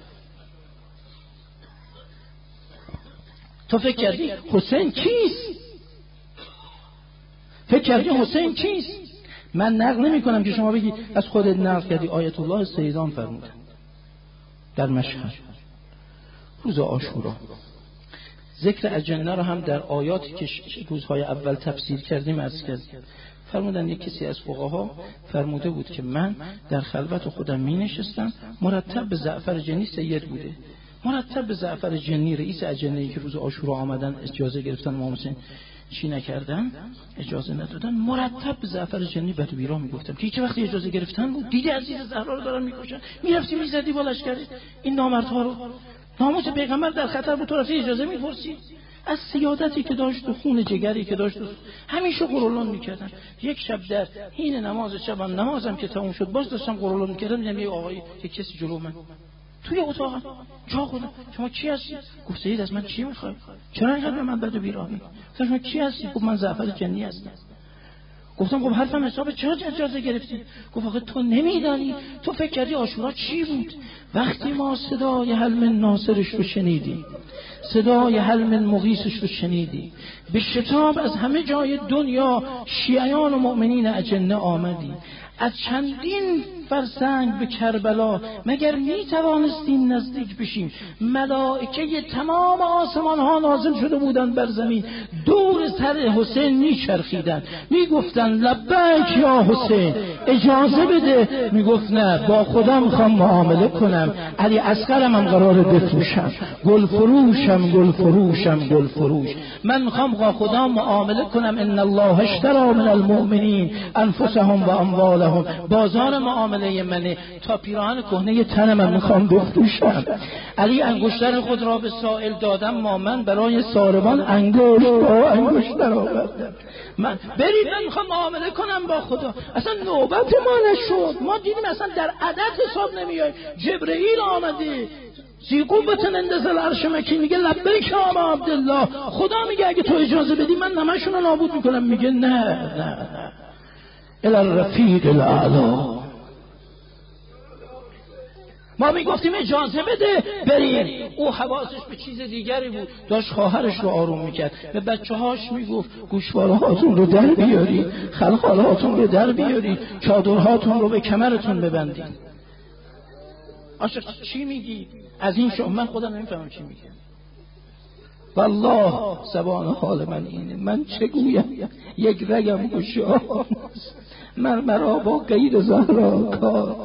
Speaker 1: تو فکر کردی حسین کیست؟ فکر کردی حسین کیست؟ من نقل نمی کنم که شما بگی از خودت نقل کردی. آیت الله سیدان فرمودن در مشهد روز عاشورا، ذکر اجنه رو هم در آیاتی که روزهای اول تفسیر کردیم عرض کردیم. فرمودن یک کسی از فقها فرموده بود که من در خلوت خودم می نشستم، مرتب به زعفر جنی، سید بوده، مرتب به زعفر جنی رئیس اجنه‌ای که روز عاشورا آمدن اجازه گرفتن امام حسین چی نکردن، اجازه ندادن، مرتب به زعفر جنی بد و بیرا میگفتم که هیچ وقتی اجازه گرفتن بود. دیدی عزیز زهرا رو دارن میکشن، میرفتی میزدی بالش کردی این نامردها رو، ناموس پیغمبر در خطر بود، تو رفتی اجازه میپرسی؟ از سیادتی که داشت و خون جگری که داشت همیشه قرولان میکردن. یک شب در حین نماز شبم، نمازم که تموم شد، باز داشتم قرولان میکردم، دیدم یه آقای، یک کسی جلو من توی اتاقم جا خودم، شما کی هستی؟ گفت سید از من چی میخوای؟ چرا اینقدر به من بد و بیراهی؟ گفتم شما کی هستی؟ گفت من زعفر جنی هستم. گفتم خب حرفم حساب، چرا اجازه گرفتی؟ گفت آخه تو نمیدانی، تو فکر کردی عاشورا چی بود؟ وقتی ما صدای حل من ناصرش رو شنیدیم، صدای حل من مغیثش رو شنیدی، به شتاب از همه جای دنیا شیعیان و مؤمنین اجنه آمدی، از چندین فرسنگ به کربلا، مگر می توانستیم نزدیک بشیم؟ ملائکه تمام آسمان ها نازل شده بودند بر زمین، دور سر حسین می چرخیدند، می گفتند لبیک یا حسین، اجازه بده. می گفت نه، با خدا میخوام معامله کنم، علی اصغرم هم قراره بفروشم، گل فروشم گل فروشم گل فروش، من میخوام با خدا معامله کنم. ان الله اشتری من المؤمنین انفسهم و اموالهم، بازار معامله منه، تا پیراهن کهنه تنم میخوام بفروشم. علی انگشتر خود را به سائل دادم، ما من برای ساربان انگشت با انگشتر آوردم. من برید، من میخوام معامله کنم با خدا. اصلا نوبت ما نشد، ما دیدیم اصلا در عدد حساب نمیای. جبرئیل آمده زی قوتن اندز العرش مکین، میگه لبیک یا ابا عبدالله، خدا میگه اگه تو اجازه بدی من نمشون رو نابود میکنم. میگه نه نه نه، الی الرفیق الاعلی. ما میگفتیم اجازه بده بریم، او حواسش به چیز دیگری بود، داشت خواهرش رو آروم میکرد، به بچه هاش میگفت گوشواره هاتون رو در بیارید، خلخاله هاتون رو در بیارید، چادرهاتون رو به کمرتون ببندید. عاشق چی میگی؟ از این شما من خودم نمیفهمم چی میگی. والله زبان حال من اینه، من چه گویم؟ یک رگم گشاد، من مرا با غیر زهرا کار.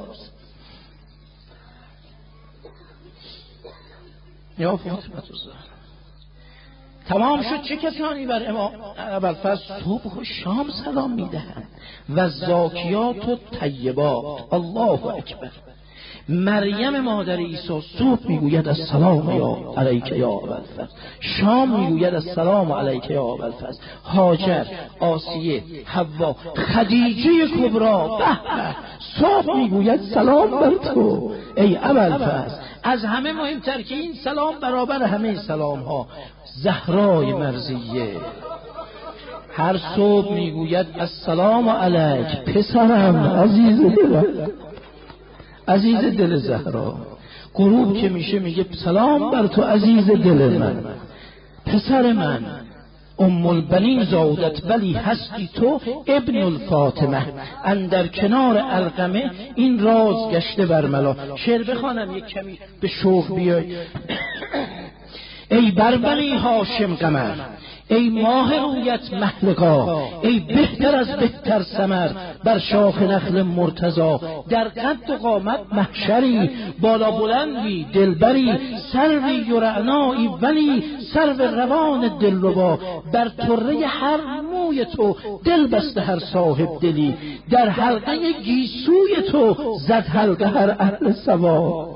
Speaker 1: یا فاطمه الزهرا تمام شد. چه کسانی بر امام ابوالفضل صبح و شام سلام میدهند؟ و زاکیات و طیبات، الله اکبر. مریم مادر عیسی صبح میگوید السلام یا علیک یا ابوالفضل، شام میگوید السلام علیک یا ابوالفضل. هاجر، آسیه، حوا، خدیجه کبرا به به صبح میگوید سلام بر تو ای ابوالفضل. از همه مهمتر که این سلام برابر همه سلام ها، زهرای مرضیه هر صبح میگوید السلام علیک پسرم عزیز دلم، عزیز دل زهرا. غروب که میشه میگه سلام بر تو عزیز دل من، پسر من. ام البنین زادت ولی هستی تو ابن الفاطمه، اندر کنار القمه این راز گشته برملا. شعر بخوانم یک کمی به شوق بیای. ای بربری هاشم قمر، ای ماه رویت محلقا، ای بهتر از بهتر ثمر بر شاخ نخل مرتضا. در قد و قامت محشری، بالا بلندی دلبری، سروی و رعنایی ولی سرو روان دلربا. بر طره هر موی تو دل بسته هر صاحب دلی، در حلقه گیسوی تو زد حلقه هر اهل سوا.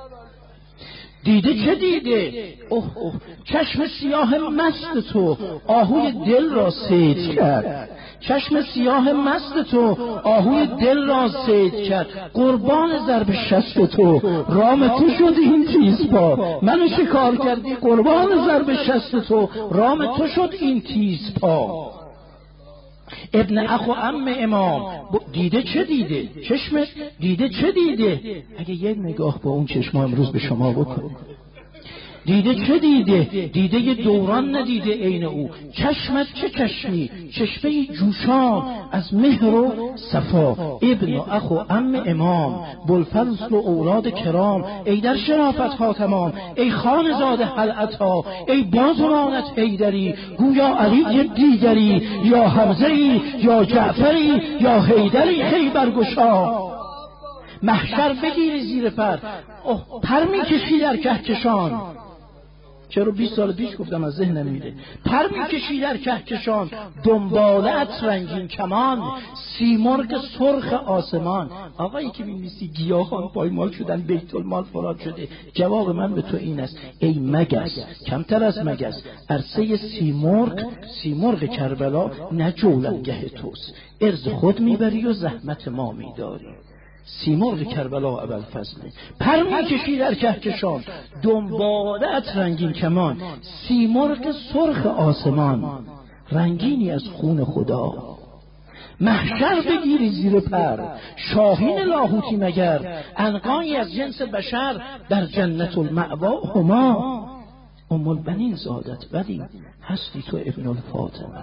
Speaker 1: دیده چه دیده؟ اوه اوه چشم سیاه مست تو آهوی دل را صید کرد. چشم سیاه مست تو آهوی دل را صید کرد. قربان ضرب شست تو رام تو شد این تیز پا. منو شکار کردی قربان ضرب شست تو رام تو شد این تیز پا. ابن اخو ام امام دیده چه دیده؟ چشمت دیده چه دیده؟ اگه یک نگاه با اون چشم امروز به شما بکنه، دیده چه دیده؟ دیده یه دوران ندیده عین او. چشمت چه چشمی؟ چشمه جوشان از مهر و صفا. ابن و اخ و ام امام، بلفضل و اولاد کرام، ای در شرافت ها تمام، ای خانزاده حلعتا، ای بازمانت حیدری، گویا علی دیگری، یا حمزه‌ای یا جعفری یا حیدری خیبرگشا. محشر بگیری زیر پر، اوه پر میکشی در کهکشان. چرا بیست سال پیش گفتم از ذهنم میره. پر میکشی در کهکشان، دنبالت رنگین کمان، سیمرغ سرخ آسمان. آقایی که می‌نویسی گیاهان پایمال شدن، بیت المال فرار شده، جواب من به تو این است ای مگس، کمتر از مگس، عرصه سیمرغ، سیمرغ کربلا نه جولانگه توست. ارز خود میبری و زحمت ما میداری. سیمرغ کربلا ابوالفضل، پر میکشی در کهکشان، دنبالت رنگین کمان، سیمرغ سرخ آسمان، رنگینی از خون خدا. محشر بگیری زیر پر، شاهین لاهوتی مگر، عنقایی از جنس بشر در جنت المأوا هما. ام البنین زادت ولی هستی تو ابن الفاطمه.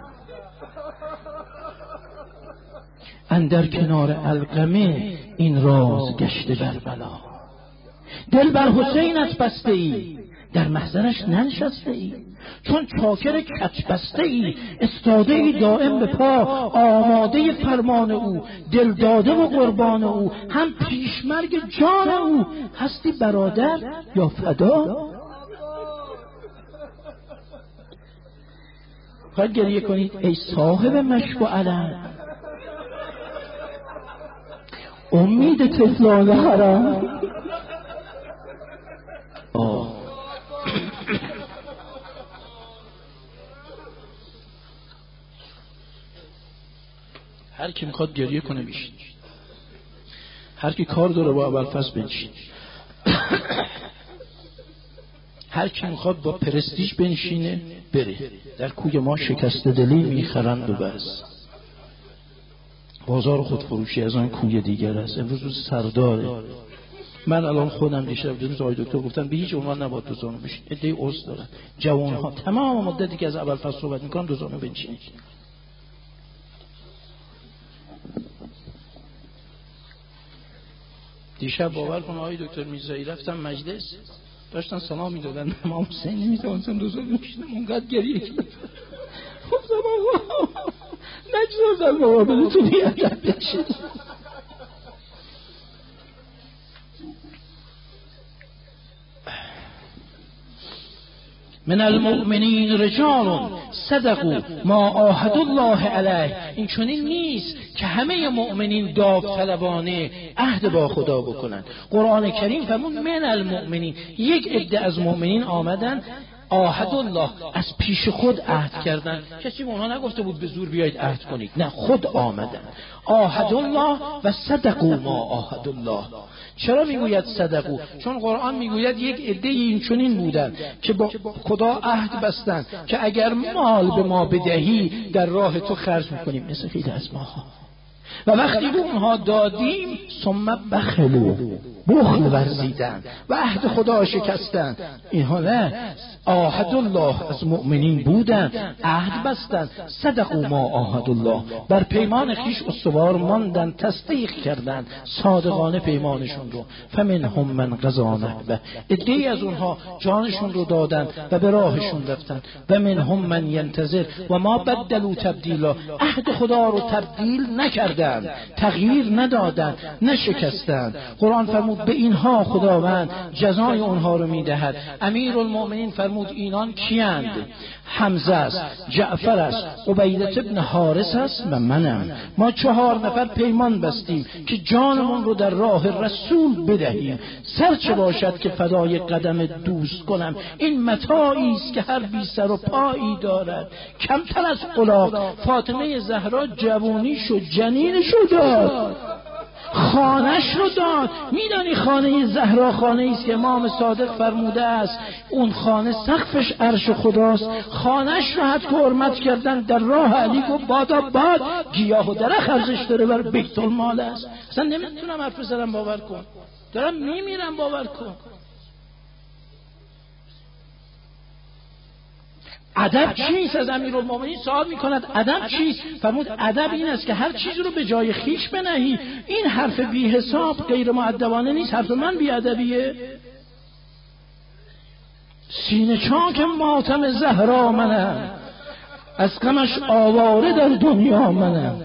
Speaker 1: اندر کنار القمه این راز گشته بر بلا. دل بر حسینت بسته ای، در محضرش ننشسته ای. چون چاکر کچ بسته ای، استاده ای دائم به پا. آماده فرمان او، دل داده و قربان او، هم پیشمرگ جان او. هستی برادر یا فدا؟ خواهد گریه کنید ای صاحب مشک و علم، امید طفلان حرم. آه هر کی میخواد گریه کنه میشین، هر کی کار داره با ابوالفضل بنشین، هر کی میخواد با پرستیژ بنشینه بره. در کوی ما شکسته دلی میخرند و بس. بازار خودفروشی از آن کوی دیگر است. امروز روز سرداره. من الان خودم دیشب دیروز آقای دکتر گفتن به هیچ عنوان نباید دو زانو بشین. عده‌ای عذر دارن، جوان‌ها تمام مدتی که از ابوالفضل صحبت میکنم دو زانو بنشینید. دیشب باور کن آقای دکتر میرزایی رفتم مجلس، داشتن سلام میدادن، امام حسین میتونستم دو زانو بشینم، اونقدر گریه کردم. گفتم آقا نجزازم بابا بده تو بیادت بشید. من المؤمنین رجال صدقوا ما عاهدوا الله علیه. این چنین نیست که همه مؤمنین داوطلبانه عهد با خدا بکنن. قرآن کریم فرمود من المؤمنین، یک عده از مؤمنین آمدن عاهد الله، از پیش خود عهد کردن. کسی به اونها نگفته بود به زور بیایید عهد کنید، نه خود آمدن. عاهد الله و صدقوا ما عاهد الله. چرا میگوید صدقو؟ چون قرآن میگوید یک عده این چنین بودن که با خدا عهد بستن که اگر مال به ما بدهی در راه تو خرج میکنیم. مثل خیلی از ماها و وقتی به اونها دادیم ثم بخلوا، بخل ورزیدن و عهد خدا شکستن. اینها نه، عهد الله از مؤمنین بودن، عهد بستن، صدقوا ما عهد الله، بر پیمان خیش استوار ماندن، تصدیق کردن صادقانه پیمانشون رو. فمنهم من قضا نحبه، عده‌ای از اونها جانشون رو دادن و به راهشون رفتن. و منهم من ینتظر و ما بدلوا تبدیلا، عهد خدا رو تبدیل نکردن، تغییر ندادن، نشکستن. قرآن فرمود به اینها خداوند جزای اونها رو میدهد. امیرالمؤمنین فرمود اینان کیند؟ حمزه است، جعفر است، عبیده ابن حارث است و منم. ما چهار نفر پیمان بستیم که جانمون رو در راه رسول بدهیم، سرچه باشد که فدای قدم دوست کنم. این متاعی است که هر بی سر و پایی دارد. کمتر از قلاق فاطمه زهرا جوانیش و جنینش رو داد، خانش رو داد. میدانی خانه زهرا خانه است که امام صادق فرموده است اون خانه سقفش عرش خداست. خانش رو حد که حرمت کردن در راه علی گفت بادا باد، گیاه و درخت ارزش داره، بر بیت المال است. اصلا نمیتونم حرف بزنم، باور کن دارم میمیرم، باور کن. ادب چیست؟ از امیرالمومنین سوال میکند ادب چیست؟ فرمود ادب این است که هر چیزی رو به جای خیش بنهی. این حرف بی حساب غیر مؤدبانه نیست، حرف من بی ادبیه. سینه چاک ماتم زهرا منم، از غمش آواره در دنیا منم.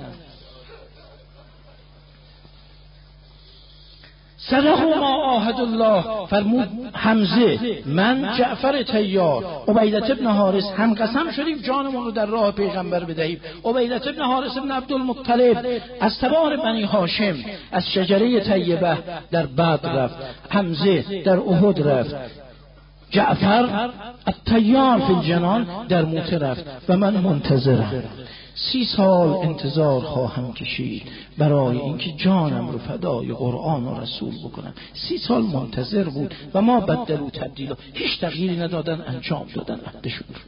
Speaker 1: صدقوا ما عاهد الله، فرمود حمزه، من جعفر طیار، عبیده ابن حارث هم قسم شدیم جانمون رو در راه پیغمبر بدهیم. عبیده ابن حارث ابن عبدالمطلب از تبار بنی هاشم، از شجره طیبه در بدر رفت. حمزه در احد رفت. جعفر الطیار فی الجنان در موته رفت. و من منتظرم، سی سال انتظار خواهم کشید برای اینکه جانم رو فدای قرآن و رسول بکنم. سی سال منتظر بود و ما بدلوا تبدیلا، هیچ تغییری ندادن، انجام دادن عهدشون رو،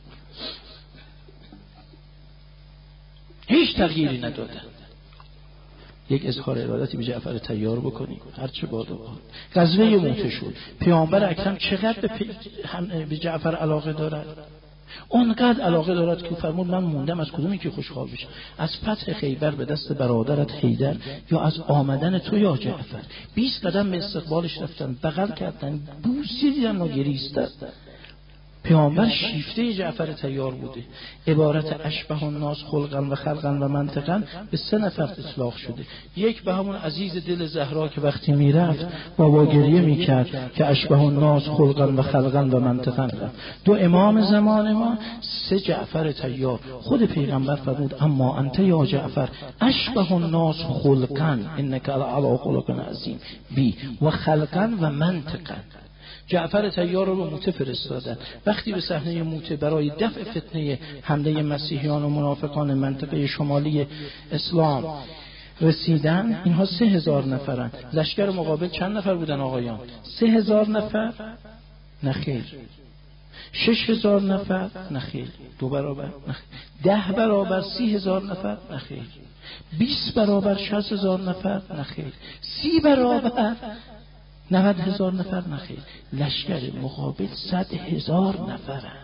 Speaker 1: هیچ تغییری ندادن. یک اظهار ارادتی به جعفر طیار بکنی هرچه بادا باد. غزوه موته شد. پیامبر اکرم چقدر به, پی... به جعفر علاقه دارد؟ اونقدر علاقه دارد که فرمود من موندم از کدومی که خوشحال بشم، از فتح خیبر به دست برادرت حیدر یا از آمدن تو یا جعفر. بیست قدم به استقبالش رفتن، بغل کردن، بوسیدن و گریستن. پیامبر شیفته جعفر طیار بوده. عبارت اشبه الناس خلقا و خلقا و منطقا به سه نفر اطلاق شده. یک به همون عزیز دل زهرا که وقتی میرفت بابا گریه میکرد که اشبه الناس خلقا و خلقا و منطقا رفت. دو امام زمان ما. سه جعفر طیار. خود پیغمبر فرمود اما انت یا جعفر اشبه الناس خلقا انک علی خلق عظیم بی و خلقا و منطقا. جعفر طیار رو به موته فرستادن. وقتی به صحنه موته برای دفع فتنه حمله مسیحیان و منافقان منطقه شمالی اسلام رسیدن، اینها سه هزار نفرن. لشکر مقابل چند نفر بودن آقایان؟ سه هزار نفر؟ نخیر. شش هزار نفر؟ نخیر. دو برابر؟ نخیر. ده برابر سی هزار نفر؟ نخیر. بیست برابر شصت هزار نفر؟ نخیر. سی برابر نود هزار نفر؟ نخیر. لشکر مقابل صد هزار نفرند.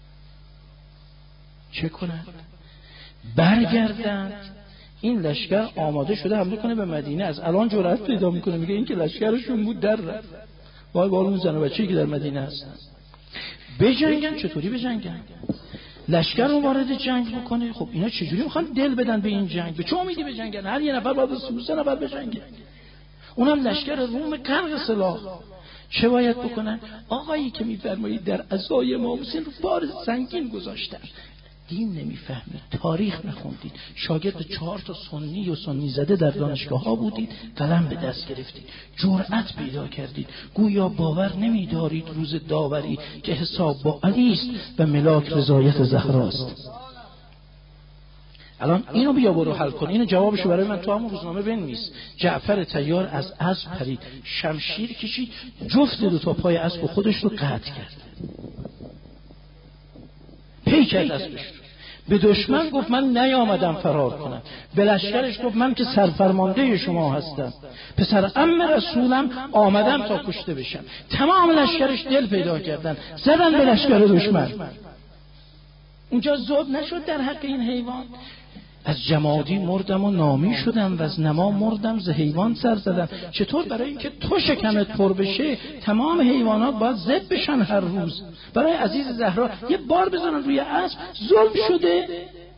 Speaker 1: چه کنند؟ برگردند. این لشکر آماده شده حمله کنه به مدینه، از الان جرأت پیدا میکنه میگه این که لشکرشون بود در رفت. وای وای اون زن و بچه‌ای که در مدینه هستن. بجنگن. چطوری بجنگن؟ لشکر رو وارد جنگ بکنه. خب اینا چجوری میخوان دل بدن به این جنگ؟ به چه امیدی بجنگن؟ هر یه نفر باید سه نفر بجنگن، اونم لشکر روم غرق سلاح. چه باید بکنن؟ آقایی که میفرمایید در عزای امام حسین رو بار سنگین گذاشتن. دین نمیفهمید، تاریخ نخوندید، شاگرد چهار تا سنی و سنی زده در دانشگاه ها بودید، قلم به دست گرفتید، جرأت پیدا کردید، گویا باور نمیدارید روز داوری که حساب با علی است و ملاک رضایت زهراست. الان اینو بیا برو حل کن. اینو جوابشو برای من تو همون روزنامه بنویس. جعفر طیار از اسب پرید، شمشیر کشید، جفت دو تا پای اسب خودش رو قطع کرد، پی کرد اسبش. به دشمن گفت من نیامدم فرار کنم، به لشکرش گفت من که سرفرمانده شما هستم، پسر عم رسولم، آمدم تا کشته بشم. تمام لشکرش دل پیدا کردن، زدن به لشکر دشمن. اونجا ذوب نشد در حق این حیوان؟ از جمادی مردم و نامی شدم و از نما مردم ز حیوان سر زدم. چطور برای اینکه تو شکمت پر بشه تمام حیوانات باید ذبح بشن هر روز؟ برای عزیز زهرا یه بار بزنن روی اسب ظلم شده؟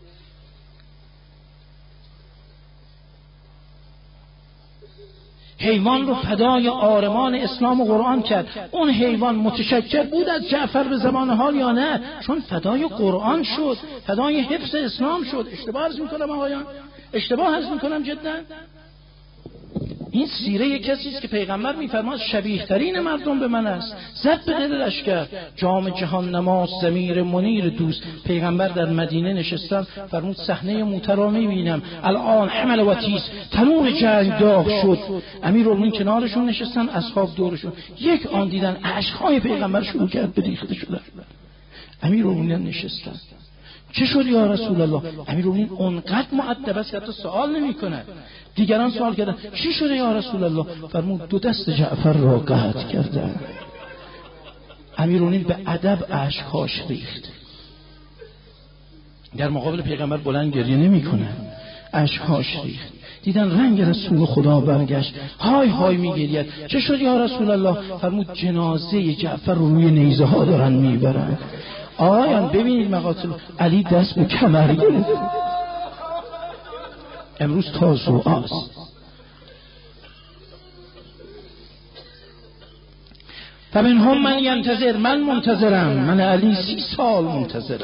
Speaker 1: حیوان رو فدای آرمان اسلام و قرآن کرد. اون حیوان متشکر بود از جعفر به زمان حال یا نه؟ چون فدای قرآن شد، فدای حفظ اسلام شد. اشتباه عرض میکنم آقایان؟ اشتباه عرض میکنم جدا؟ این سیره کسی است که پیغمبر میفرماد شبیه ترین مردم به من است. زد به دل لشکر، جام جهان نماز ضمیر منیر دوست. پیغمبر در مدینه نشستن، فرمود صحنه موته را میبینم، الان حمل و تیز، تنور جنگ داغ شد. امیرالمومنین کنارشون نشستن، اصحاب دورشون. یک آن دیدن اشک‌های پیغمبر شروع کرد به ریخته شدن. امیرالمومنین نشستن، چه شد یا رسول الله؟ امیرالمومنین اونقدر مؤدب است که حتی سوال نمی‌کنه. دیگران سوال کردن چی شده یا رسول الله؟ فرمود دو دست جعفر را قطع کردن. امیرالمومنین به ادب اشک‌هاش ریخت. در مقابل پیغمبر بلند گریه نمی‌کنه، اشک‌هاش ریخت. دیدن رنگ رسول خدا برگشت، های های می‌گرید. چه شد یا رسول الله؟ فرمود جنازه جعفر رو روی نیزه ها دارن میبرن. آقایان ببینید مقاتل علی دست به کمر گرفت. امروز تازو است. فمنهم من ینتظر، من منتظرم، من علی سی سال منتظرم.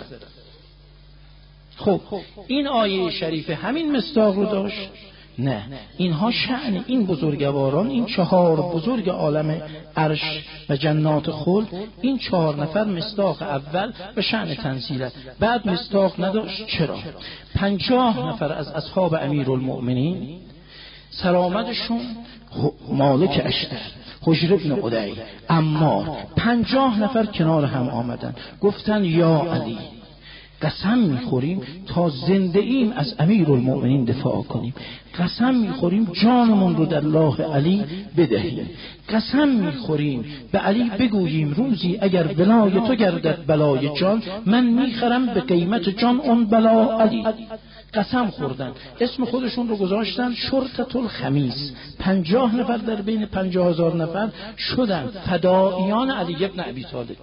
Speaker 1: خب این آیه شریفه همین مصداق رو داشت؟ نه، اینها شأن این بزرگواران، این چهار بزرگ عالم عرش و جنات خلد، این چهار نفر مصداق اول و شأن تنزیل، بعد مصداق نداشت. چرا؟ پنجاه نفر از اصحاب امیرالمؤمنین سرآمدشون مالک اشتر، حجر ابن عدی، عمار، پنجاه نفر کنار هم آمدن، گفتن یا علی قسم میخوریم تا زنده ایم از امیرالمؤمنین دفاع کنیم، قسم میخوریم جانمون رو در راه علی بدهیم، قسم میخوریم به علی بگوییم روزی اگر بلای تو گردد بلای جان، من میخرم به قیمت جان اون بلا علی. قسم خوردن، اسم خودشون رو گذاشتن شرطة الخمیس. پنجاه نفر در بین پنجاه هزار نفر شدن فداییان علی ابن ابی طالب.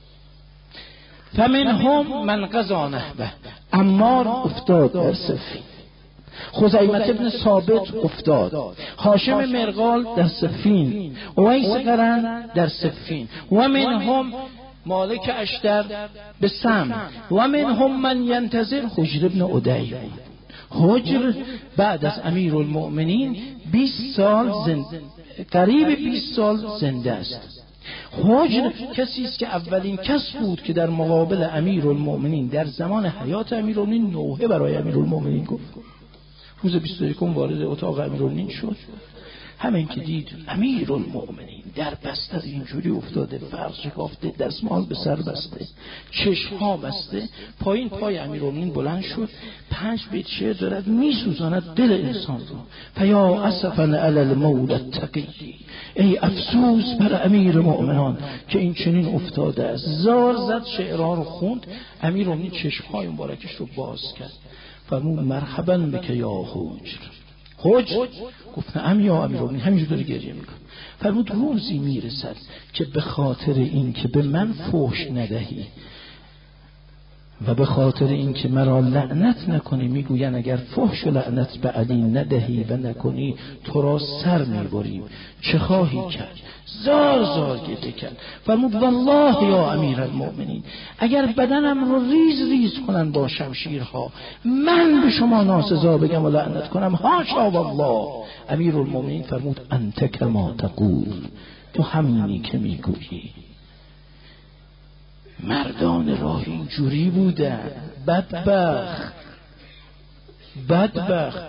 Speaker 1: فمنهم من قضا نحبه، عمار افتاد در صفین، خزیمة ابن ثابت افتاد، هاشم مرغال در صفین، اویس قرن در صفین، و منهم مالک اشتر به سم، و منهم من ینتظر حجر ابن عدی. حجر بعد از امیرالمؤمنین بیست سال زنده، قریب بیست سال زنده است. حجر کسی است که اولین کس بود که در مقابل امیرالمؤمنین در زمان حیات امیرالمؤمنین نوحه برای امیرالمؤمنین گفت. روز بیست و یکم وارد اتاق امیرالمؤمنین شد، همین که دید امیرالمؤمنین در بستر اینجوری افتاده، فرش شکافته، دستمال به سر بسته، چشم ها بسته، پایین پای امیرالمؤمنین بلند شد، پنج بیت شعر دارد میسوزاند دل انسان رو. فیا اسفا علی المولى التقی، ای افسوس بر امیر مؤمنان که این چنین افتاده است. زار زد شعرها رو خوند. امیرالمؤمنین چشم های مبارکش رو باز کرد، فرمود مرحبا بک یا حجر. حجر گفت نعم یا امیرالمؤمنین، همینجور داره گریه میکنه. فرمود روزی میرسد که به خاطر این که به من فحش ندهی و به خاطر این که مرا لعنت نکنی، میگوین اگر فحش و لعنت به علی ندهی و نکنی تو را سر میبریم، چه خواهی کرد؟ زار زار گریه کرد. فرمود والله یا امیرالمؤمنین، اگر بدنم رو ریز ریز کنن با شمشیرها، من به شما ناسزا بگم و لعنت کنم؟ حاشا والله. امیرالمؤمنین فرمود انت کما تقول، تو همینی که میگویی. مردان راه اینجوری بودن. بدبخت بدبخت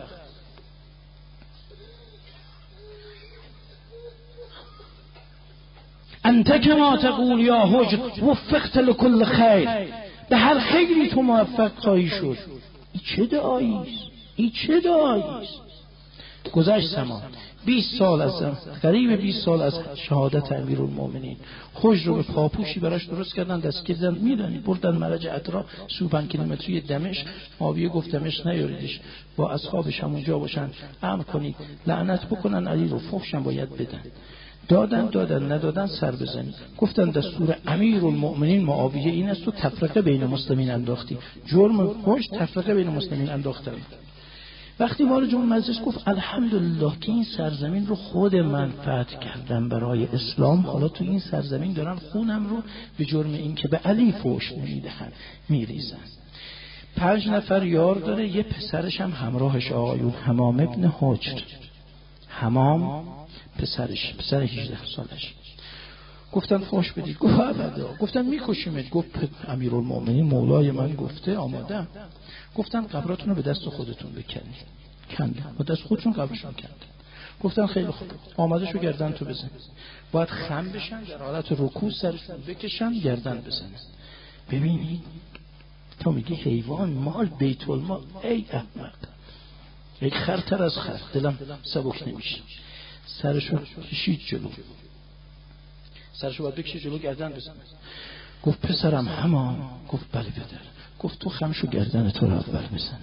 Speaker 1: انت کما تقول یا حجر وفقت لكل خیر. به هر خیری تو موفق خواهی شد. این چه دعایی است؟ این چه دعایی است؟ گذشت زمان بیست سال از قریب بیست سال از شهادت امیرالمومنین، خوش رو به پاپوشی براش درست کردن، دستگیر کردن، میدونید بردن مرج ادرا سی و پنج کیلومتری دمشق. معاویه گفت دمشق نیاریدش، با اصحابش همونجا باشن، امر کنید لعنت بکنن علی رو، فحشم باید بدن. دادن دادن ندادن سر بزنید. گفتن دستور امیرالمومنین معاویه این است، تو تفرقه بین مسلمین انداختی. جرم خوش تفرقه بین مسلمین انداختن. وقتی وارد اون مجلس گفت الحمدلله که این سرزمین رو خود من فتح کردم برای اسلام، حالا تو این سرزمین دارن خونم رو به جرم این که به علی فحش نمیدهن میریزن. پنج نفر یار داره، یه پسرش هم همراهش، آقایون حمام ابن حجر. حمام پسرش، پسر هجده سالش. گفتن فحش بدید، گفت ابدا. گفتن میکشیمت، گفت امیرالمومنین مولای من گفته آمادم. گفتن قبراتون رو به دست خودتون بکنید. کندن با دست خودشون قبرشون کندن. گفتن خیلی خوب، آماده شو گردن تو بزن. باید خم بشن، در حالت رکوع سرشون بکشن، گردن بزنن. ببینید تو میگی حیوان مال بیت المال، ای احمق، یک خرتر از خر، دلم سبک نمیشه. سرشو کشید جلو، سرشو باید بکشید جلو، گردن بزن. گفت پسرم حمام. گفت بله پدر. گفت تو خمشو گردن تو رو اول بزن.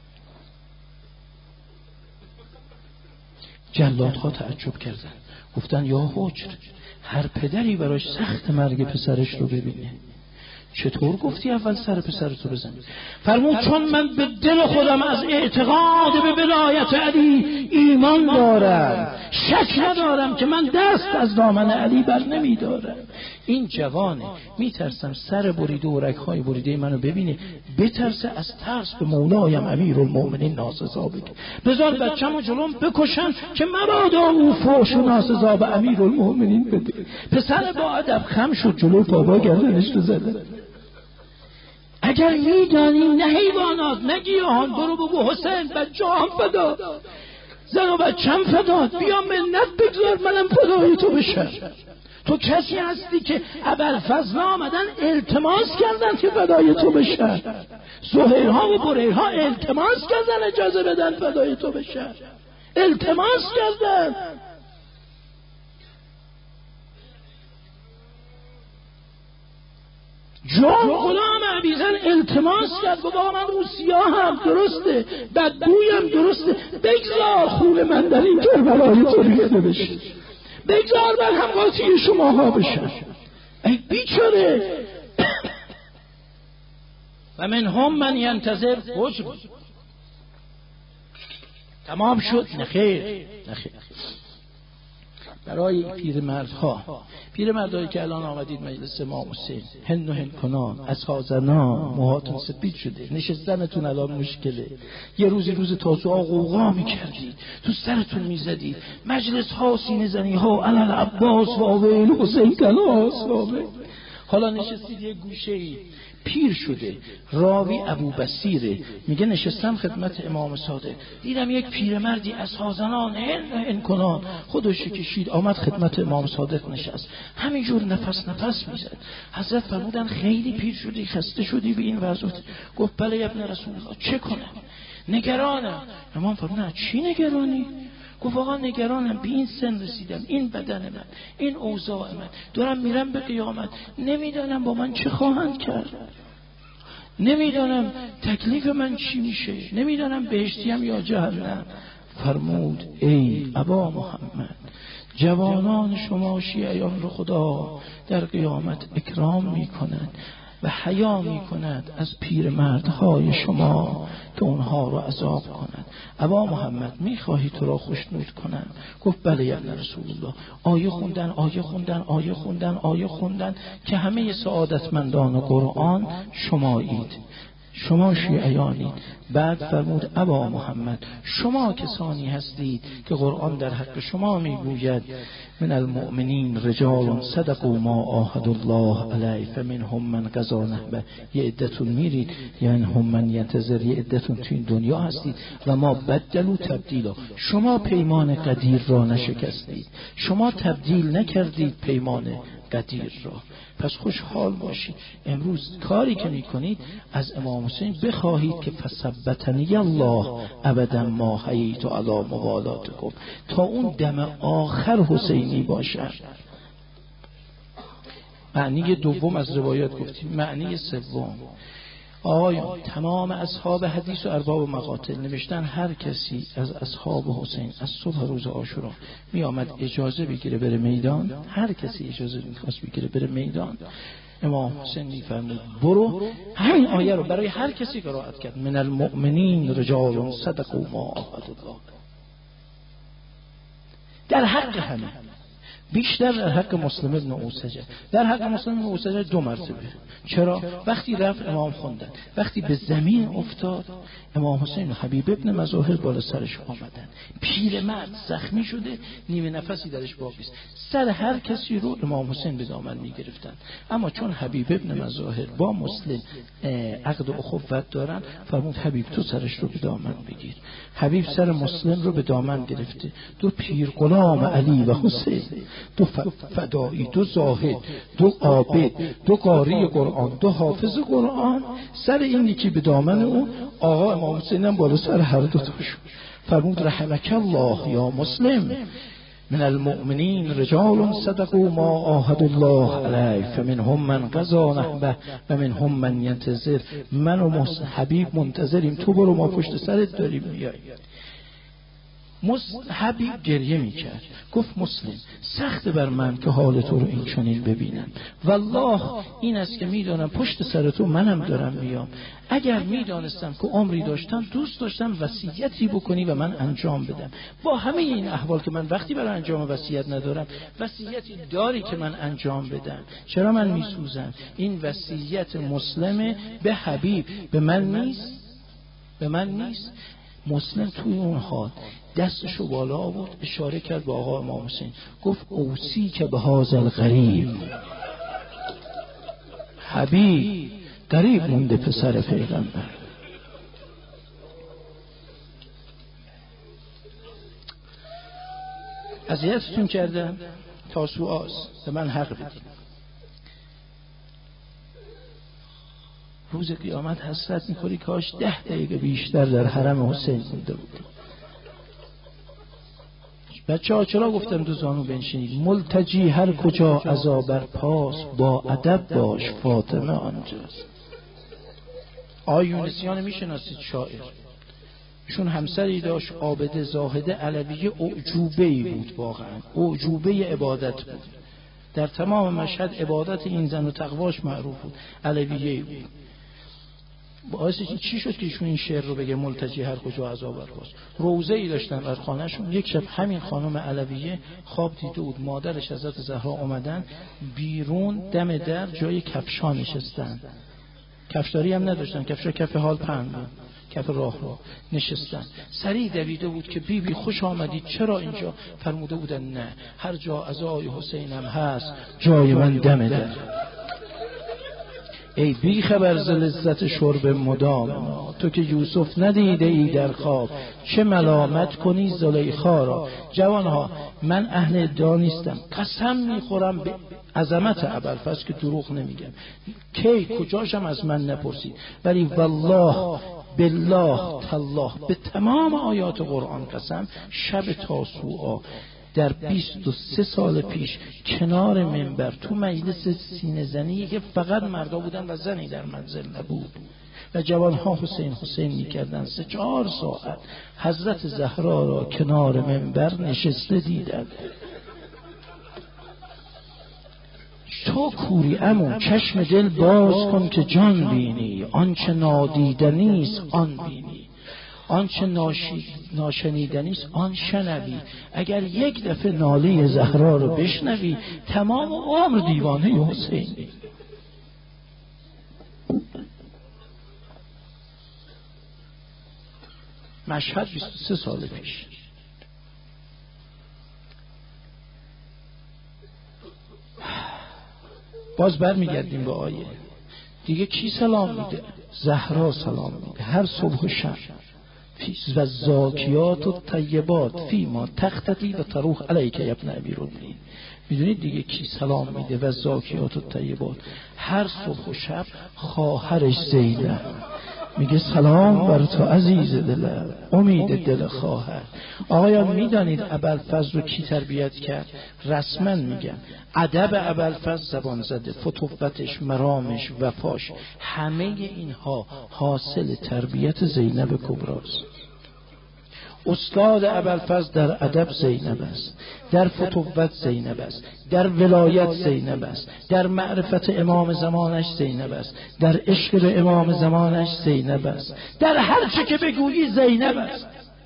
Speaker 1: جلادها تعجب کردن، گفتن یا حجر، هر پدری براش سخت مرگ پسرش رو ببینه، چطور گفتی اول سر پسرتو بزنی؟ فرمود چون من به دل خودم از اعتقاد به ولایت علی ایمان دارم، شک ندارم که من دست از دامن علی بر نمی دارم. این جوانه، میترسم سر بریده و رگهای بریده منو ببینه، بترسه از ترس به مولایم امیرالمومنین ناسزا بگه. بذار بچه‌مو جلوم بکشن که مبادا او فحش و ناسزا به امیرالمومنین بده. پسر با ادب خم شد، جلو بابا گردنش رو زدن. اگر میدانیم نه حیوانات نه گیاهان، برو بگو حسین بچه هم فدا، زن و بچه هم فدا، بیا منت بگذار منم فدای تو بشم. تو کسی هستی که ابوالفضل آمدن التماس کردن که فدای تو بشن، زهیرها و بریرها التماس کردن اجازه بدن فدای تو بشن، التماس کردن. جان غلام عبیزن التماس کرد، گفت آقا من روسیا هم درسته، بدبویم درسته، بگذار خون من در این کربلای تو ریخته بشه، بگذار من هم قاطی شماها بشم. ای بیچاره. و من هم من ینتظر حجر. تمام شد؟ نخیر نخیر. برای پیرمردها، پیرمردایی که الان آمدید مجلس امام حسین، هن و هن کنان، اسحازنا، موهاتون سپید شده، نشستنتون الان مشکله. یه روزی روز تاسوعا قوقا میکردید، تو سرتون میزدید، مجلس ها سینه زنی ها علل عباس و آویل حسین کلاس واویل. حالا نشستید یه گوشه ای، پیر شده. راوی ابو بصیره میگه نشستم خدمت امام صادق، دیدم یک پیرمردی اسحازنان هن هن کنان خودش کشید آمد خدمت امام صادق نشست، همینجور نفس نفس میزد. حضرت فرمودن خیلی پیر شدی، خسته شدی به این وضع؟ گفت بله ابن رسول الله، چه کنم؟ نگرانم. امام فرمودن چی نگرانی؟ گفت آقا نگرانم، به این سن رسیدم، این بدن من، این اوضاع من، دارم میرم به قیامت، نمیدانم با من چه خواهند کرد، نمیدانم تکلیف من چی میشه، نمیدانم بهشتیم یا جهنم. فرمود ای ابا محمد، جوانان شما شیعیان رو خدا در قیامت اکرام میکنند و حیا میکند از پیرمردهای شما که اونها رو عذاب کنند. ابا محمد میخواهی تو را خوشنود کنم؟ گفت بله یا رسول الله. آیه خوندن آیه خوندن آیه خوندن آیه خوندن که همه سعادتمندان قرآن شمایید، شما شیعیانید. بعد فرمود ابا محمد، شما کسانی هستید که قرآن در حق شما میگوید من المؤمنین رجال صدقوا ما عاهدوا الله علیه فمنهم من قضی نحبه. یه عدتون میرید یعنی هم من ینتظر، یه عدتون تو این دنیا هستید و ما بدلوا تبدیلا. شما پیمان قدیر را نشکستید، شما تبدیل نکردید پیمان قدیر را. پس خوشحال باشید. امروز کاری که میکنید از امام حسین بخواهید که فثبتنی الله ابدا ما حییت علی موالاتکم، تا اون دم آخر حسینی باشد. معنی دوم از روایات گفتیم. معنی سوم، آقایان تمام اصحاب حدیث و ارباب مقاتل نوشتن هر کسی از اصحاب حسین از صبح روز عاشورا می آمد اجازه بگیره بره میدان، هر کسی اجازه میخواست بگیره بره میدان، امام حسین میفرمود برو. همین آیه رو برای هر کسی قرائت کرد. من المؤمنین رجال صدقوا ما عاهدوا الله. در حق همه، بیشتر در حق مسلم ابن اوسجه. در حق مسلم ابن اوسجه دو مرتبه. چرا؟ وقتی رفت امام خوندن، وقتی به زمین افتاد امام حسین و حبیب ابن مظاهر بالا سرش آمدن. پیرمرد زخمی شده، نیمه نفسی درش باقی است. سر هر کسی رو امام حسین به دامن میگرفتن. اما چون حبیب ابن مظاهر با مسلم عقد اخوت دارن، فرمود حبیب تو سرش رو به دامن بگیر. حبیب سر مسلم رو به دامن گرفته. دو پیر غلام علی و حسین، دو فدایی، دو زاهد، دو عابد، دو قاری قرآن، دو حافظ قرآن، سر این یکی به دامن اون آقا امام حسین هم بالا سر هر دو تاشون. فرمود رحمک الله یا مسلم، من المؤمنین رجال صدقوا ما عاهدوا الله علیه فمنهم من قضی نحبه و منهم من ینتظر. من و حبیب منتظریم، تو برو ما پشت سرت داریم میای. حبیب گریه میکرد، گفت مسلم سخت بر من که حال تو رو این چنین ببینم، والله این است که میدانم پشت سر تو منم دارم میام. اگر میدانستم که عمری داشتم دوست داشتم وصیتی بکنی و من انجام بدم. با همه این احوال که من وقتی برای انجام وصیت ندارم، وصیتی داری که من انجام بدم. چرا من میسوزم؟ این وصیت مسلمه به حبیب، به من نیست، به من نیست. مسلم توی اون حال دستشو بالا آورد، اشاره کرد به آقا امام حسین، گفت اوصی که به هذا الغریب. حبیب غریب مونده پسر پیغمبر. اذیتتون کردم، تاسوعاست، به من حق بدید. روز قیامت حسرت میخوری کاش ده دقیقه بیشتر در حرم حسین مونده بود. بچه ها چرا گفتم دو زانو بنشینید؟ ملتجی هر کجا عزا بر پاس، با ادب باش فاطمه آنجاست. آقای یونسیان میشناسید، شاعر، چون همسری داشت عابد زاهده علویه، اعجوبه‌ای بود، واقعا اعجوبه عبادت بود. در تمام مشهد عبادت این زن و تقواش معروف بود، علویه بود. باعث چی شد که ایشون این شعر رو بگه ملتجی هر کجا عزا بر پاس؟ روضه ای داشتن در خانهشون. یک شب همین خانم علویه خواب دیده بود مادرش حضرت زهرا اومدن بیرون دم در جای کفشا نشستن. کفشداری هم نداشتن، کفشا کف حال پهن بود، کف راه رو نشستن. سریع دویده بود که بی بی خوش آمدید، چرا اینجا؟ فرموده بودن نه، هر جا عزای حسینم هست جای من دم در. ای بی خبر ز لذت شرب مدام ما، تو که یوسف ندیده ای در خواب، چه ملامت کنی زلیخا را. جوانها، من اهل ادعا نیستم، قسم میخورم به عظمت ابوالفضل که دروغ نمیگم، کی کجاشم از من نپرسید، ولی والله بالله تالله به تمام آیات قرآن قسم، شب تاسوعا در بیست و سه سال پیش کنار منبر تو مجلس سینه زنی که فقط مردا بودن و زنی در منزل نبود و جوانها حسین حسین میکردن، سه چهار ساعت حضرت زهرا را کنار منبر نشسته دیدن. تو کوری امو چشم دل باز کن که جان بینی، آنچه نادیدنی است آن بینی، آنچه ناشنیدنی است آن شنوی. اگر یک دفعه ناله زهرا رو بشنوی تمام عمر دیوانه حسینی. مشهد بیست و سه سال پیش. باز برمیگردیم به آیه دیگه. کی سلام میده؟ زهرا سلام میده هر صبح و شب. و زاکیات و طیبات فیما تختتی و تروح علیک یا ابن امیرالمؤمنین. میدونید دیگه کی سلام میده؟ و زاکیات و طیبات هر صبح و شب خواهرش زینب میگه سلام بر تو عزیز دلم، امید دل خواهر. آقایان میدانید ابوالفضل رو کی تربیت کرد؟ رسما میگم ادب ابوالفضل زبان زده، فتوتش، مرامش، وفاش، همه اینها حاصل تربیت زینب کبراست. استاد ابوالفضل در ادب زینب است، در فتوت زینب است، در ولایت زینب است، در معرفت امام زمانش زینب است، در عشق به امام زمانش زینب است، در هر چه که بگویی زینب است.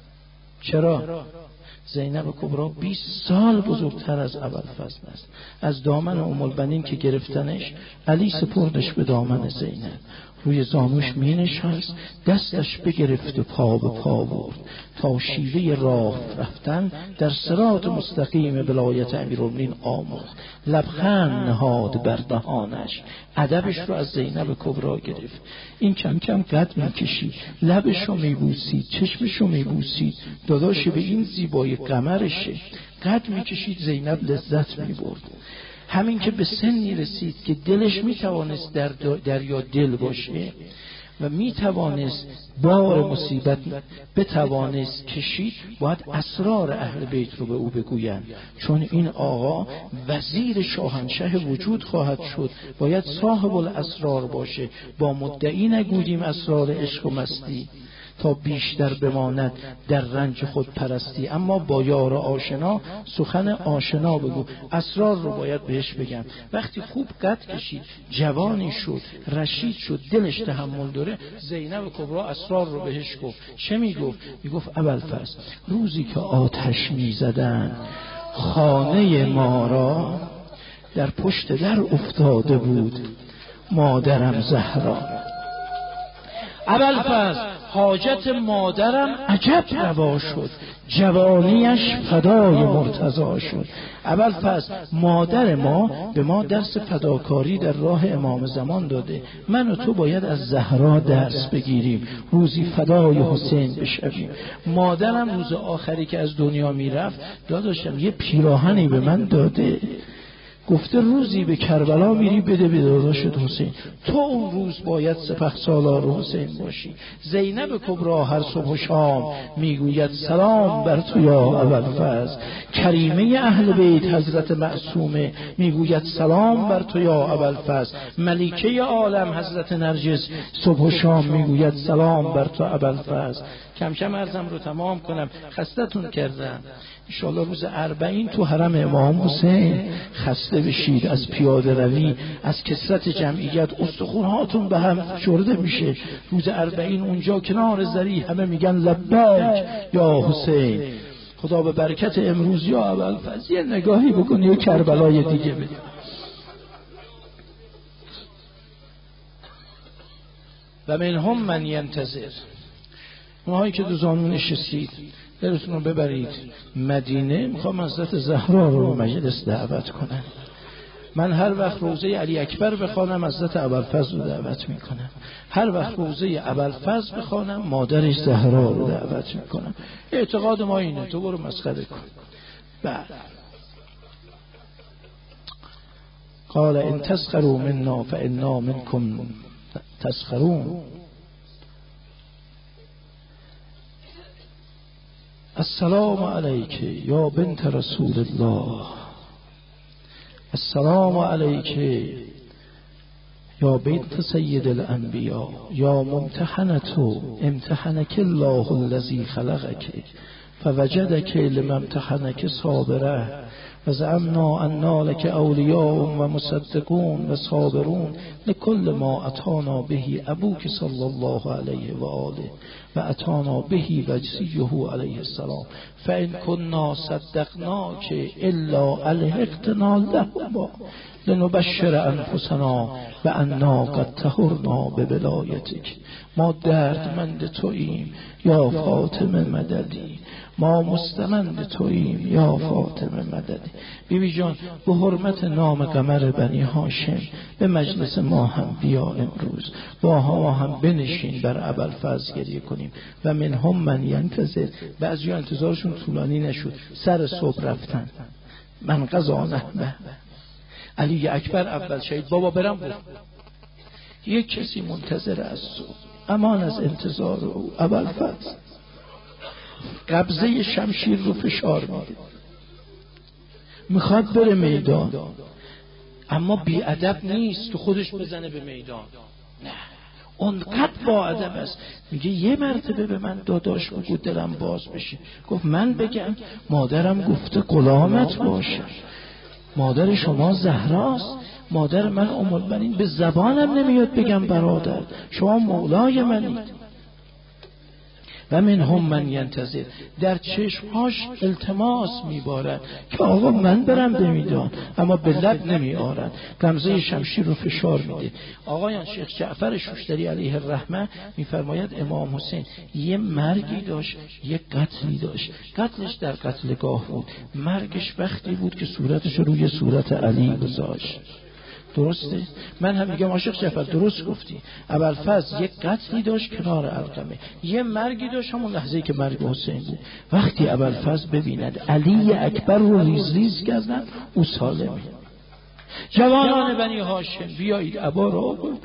Speaker 1: چرا؟ زینب کبرا بیست سال بزرگتر از ابوالفضل است. از دامن ام البنین که گرفتنش، علی سپردش به دامن زینب، روی زانوش می نشست، دستش بگرفت و پا به پا برد تا شیوه راه رفتن در صراط مستقیم ولایت امیرالمومنین آموخت. لبخند نهاد بر دهانش، ادبش رو از زینب کبرا گرفت. این کم کم قد می کشید، لبش رو می بوسید، چشمش رو می بوسید. داداش به این زیبایی قمرشه. قد می کشید، زینب لذت می برد. همین که به سنی رسید که دلش می توانست در دریا دل باشه و می توانست بار مصیبت بتوانست کشید، باید اسرار اهل بیت رو به او بگویند، چون این آقا وزیر شاهنشه وجود خواهد شد، باید صاحب الاسرار باشه. با مدعی نگوییم اسرار عشق و مستی تا بیشتر بماند در رنج خود پرستی، اما با یار آشنا سخن آشنا بگو. اسرار رو باید بهش بگم. وقتی خوب قد کشید، جوانی شد، رشید شد، دلش تحمل داره، زینب کبرا اسرار رو بهش گفت. چه میگفت؟ میگفت ابوالفضل روزی که آتش میزدن خانه ما را، در پشت در افتاده بود مادرم زهرا. ابوالفضل حاجت مادرم عجب روا شد، جوانیش فدای مرتضی شد. ابوالفضل مادر ما به ما درس فداکاری در راه امام زمان داده، من و تو باید از زهرا درس بگیریم، روزی فدای حسین بشویم. مادرم روز آخری که از دنیا میرفت داداشم یه پیراهنی به من داده، گفته روزی به کربلا میری بده به داداشت حسین، تو اون روز باید سپهسالار حسین باشی. زینب کبرا هر صبح و شام میگوید سلام بر تو یا ابوالفضل. کریمه اهل بیت حضرت معصومه میگوید سلام بر تو یا ابوالفضل. ملیکه عالم حضرت نرجس صبح و شام میگوید سلام بر تو ابوالفضل. کم کم عرضم رو تمام کنم، خستتون کردم. انشاءالله روز اربعین تو حرم امام حسین خسته بشید از پیاده روی، از کثرت جمعیت استخوان‌هاتون به هم شورده میشه. روز اربعین اونجا کنار زری همه میگن لبیک یا حسین. خدا به برکت امروز یا ابوالفضل یه نگاهی بکنی و کربلای دیگه بده. و منهم من ینتظر، اونهایی که دو زانو نشستید دلتون رو ببرید مدینه، میخوام حضرت زهرا رو به مجلس دعوت کنن. من هر وقت روضه علی اکبر بخوانم حضرت ابوالفضل رو دعوت میکنم، هر وقت روضه ابوالفضل بخوانم مادرش زهرا رو دعوت میکنم. اعتقاد ما اینه، تو برو مسخره کن. بعد قال ان تسخروا منا فانا منكم تسخرون. السلام علیک یا بنت رسول الله، السلام علیک یا بنت سید الانبیاء، یا ممتحنت امتحنک الله الذی خلقک فوجدک لما امتحنک صابره و زعمنا انا لک اولیاء و مصدقون و صابرون لکل ما اتانا به ابوک صلی الله علیه و آله و اتانا به وجزیه علیه السلام فان کنا صدقناک الا الحقتنا لهما لنبشر انفسنا و انا قد طهرنا بولایتک. ما دردمند توییم یا فاطمه مددی، ما مستمند توییم یا فاطمه مددی. بیبی جان به حرمت نام قمر بنی هاشم به مجلس ما هم بیا امروز، با ما هم بنشین بر ابوالفضل گریه کنیم. و منهم من ینتظر، بعضی انتظارشون طولانی نشد، سر صبح رفتن. من قضا نحبه، علی اکبر اول شهید، بابا برم بود. یک کسی منتظر از صبح، امان از انتظار او. ابوالفضل قبضه شمشیر رو فشار میده، میخواد بره میدان، اما بی ادب نیست که خودش بزنه به میدان، نه، اونقدر با ادب است. میگه یه مرتبه به من داداش بگو دلم باز بشه. گفت من بگم؟ مادرم گفته غلامت باشه، مادر شما زهراست، مادر من ام البنین، به زبانم نمیاد بگم برادر، شما مولای منید. و منهم من ینتظر، در چشمهاش التماس میبارد که آقا من برم به میدان، اما به لب نمی آرد، غمزه شمشیر رو فشار میده. آقایان شیخ جعفر شوشتری علیه الرحمه میفرماید امام حسین یه مرگی داشت، یه قتلی داشت. قتلش در قتلگاه بود، مرگش وقتی بود که صورتش روی صورت علی گذاشت. درسته؟ من هم میگم عاشق جعفر درست گفتی. ابوالفضل یک قتلی داشت کنار علقمه، یه مرگی داشت همون لحظه‌ای که مرگ حسین بود. وقتی ابوالفضل ببیند علی اکبر رو ریز ریز کردن، او سالمه. جوانان بنی هاشم بیایید عبا رو آورد.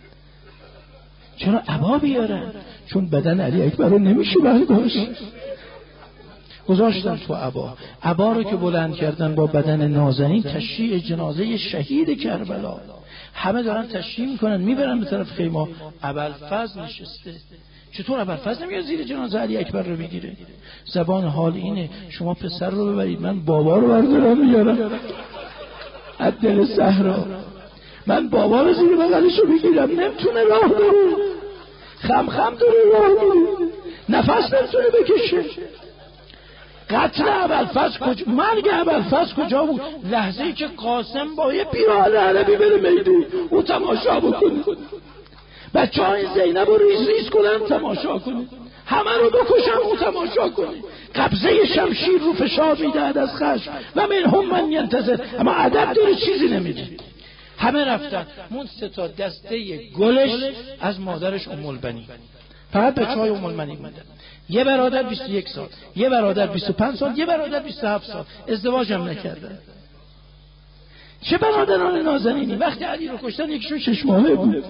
Speaker 1: چرا عبا بیارن؟ چون بدن علی اکبر رو نمیشه برداشت، گذاشتن تو عبا. عبا رو که بلند کردن با بدن نازنین، تشییع جنازه شهید کربلا، همه دارن تشییع میکنن میبرن به طرف خیمه. ابوالفضل نشسته. چطور ابوالفضل نمیاد زیر جنازه علی اکبر رو بگیره؟ زبان حال اینه شما پسر رو ببرید، من بابا رو بردارم میارم از دل صحرا، من بابا رو زیر بغلش رو بگیرم، نمیتونه راه بره، خم خم داره راه میره، نفس نمیتونه بکشه. قتل ابوالفضل کجا، مرگ ابوالفضل کجا بود؟ لحظه‌ای که قاسم با یه پیراهن عربی بره میدون او تماشا بکنه، بچه‌های زینب رو ریز ریز کنن تماشا کنه، همه رو بکشن او تماشا کنه. قبضه شمشیر رو فشار میدهد از خشم. و منهم من ینتظر، اما ادب داره چیزی نمیگه. همه رفتن، مون سه تا دسته گلش از مادرش ام البنین، فقط بچه‌های ام البنین موندن. یه برادر بیست و یک سال، یه برادر بیست و پنج سال، یه برادر بیست و هفت سال، ازدواج هم نکردن. چه برادران نازنینی. وقتی علی رو کشتن یکیشون شش ماهه بود،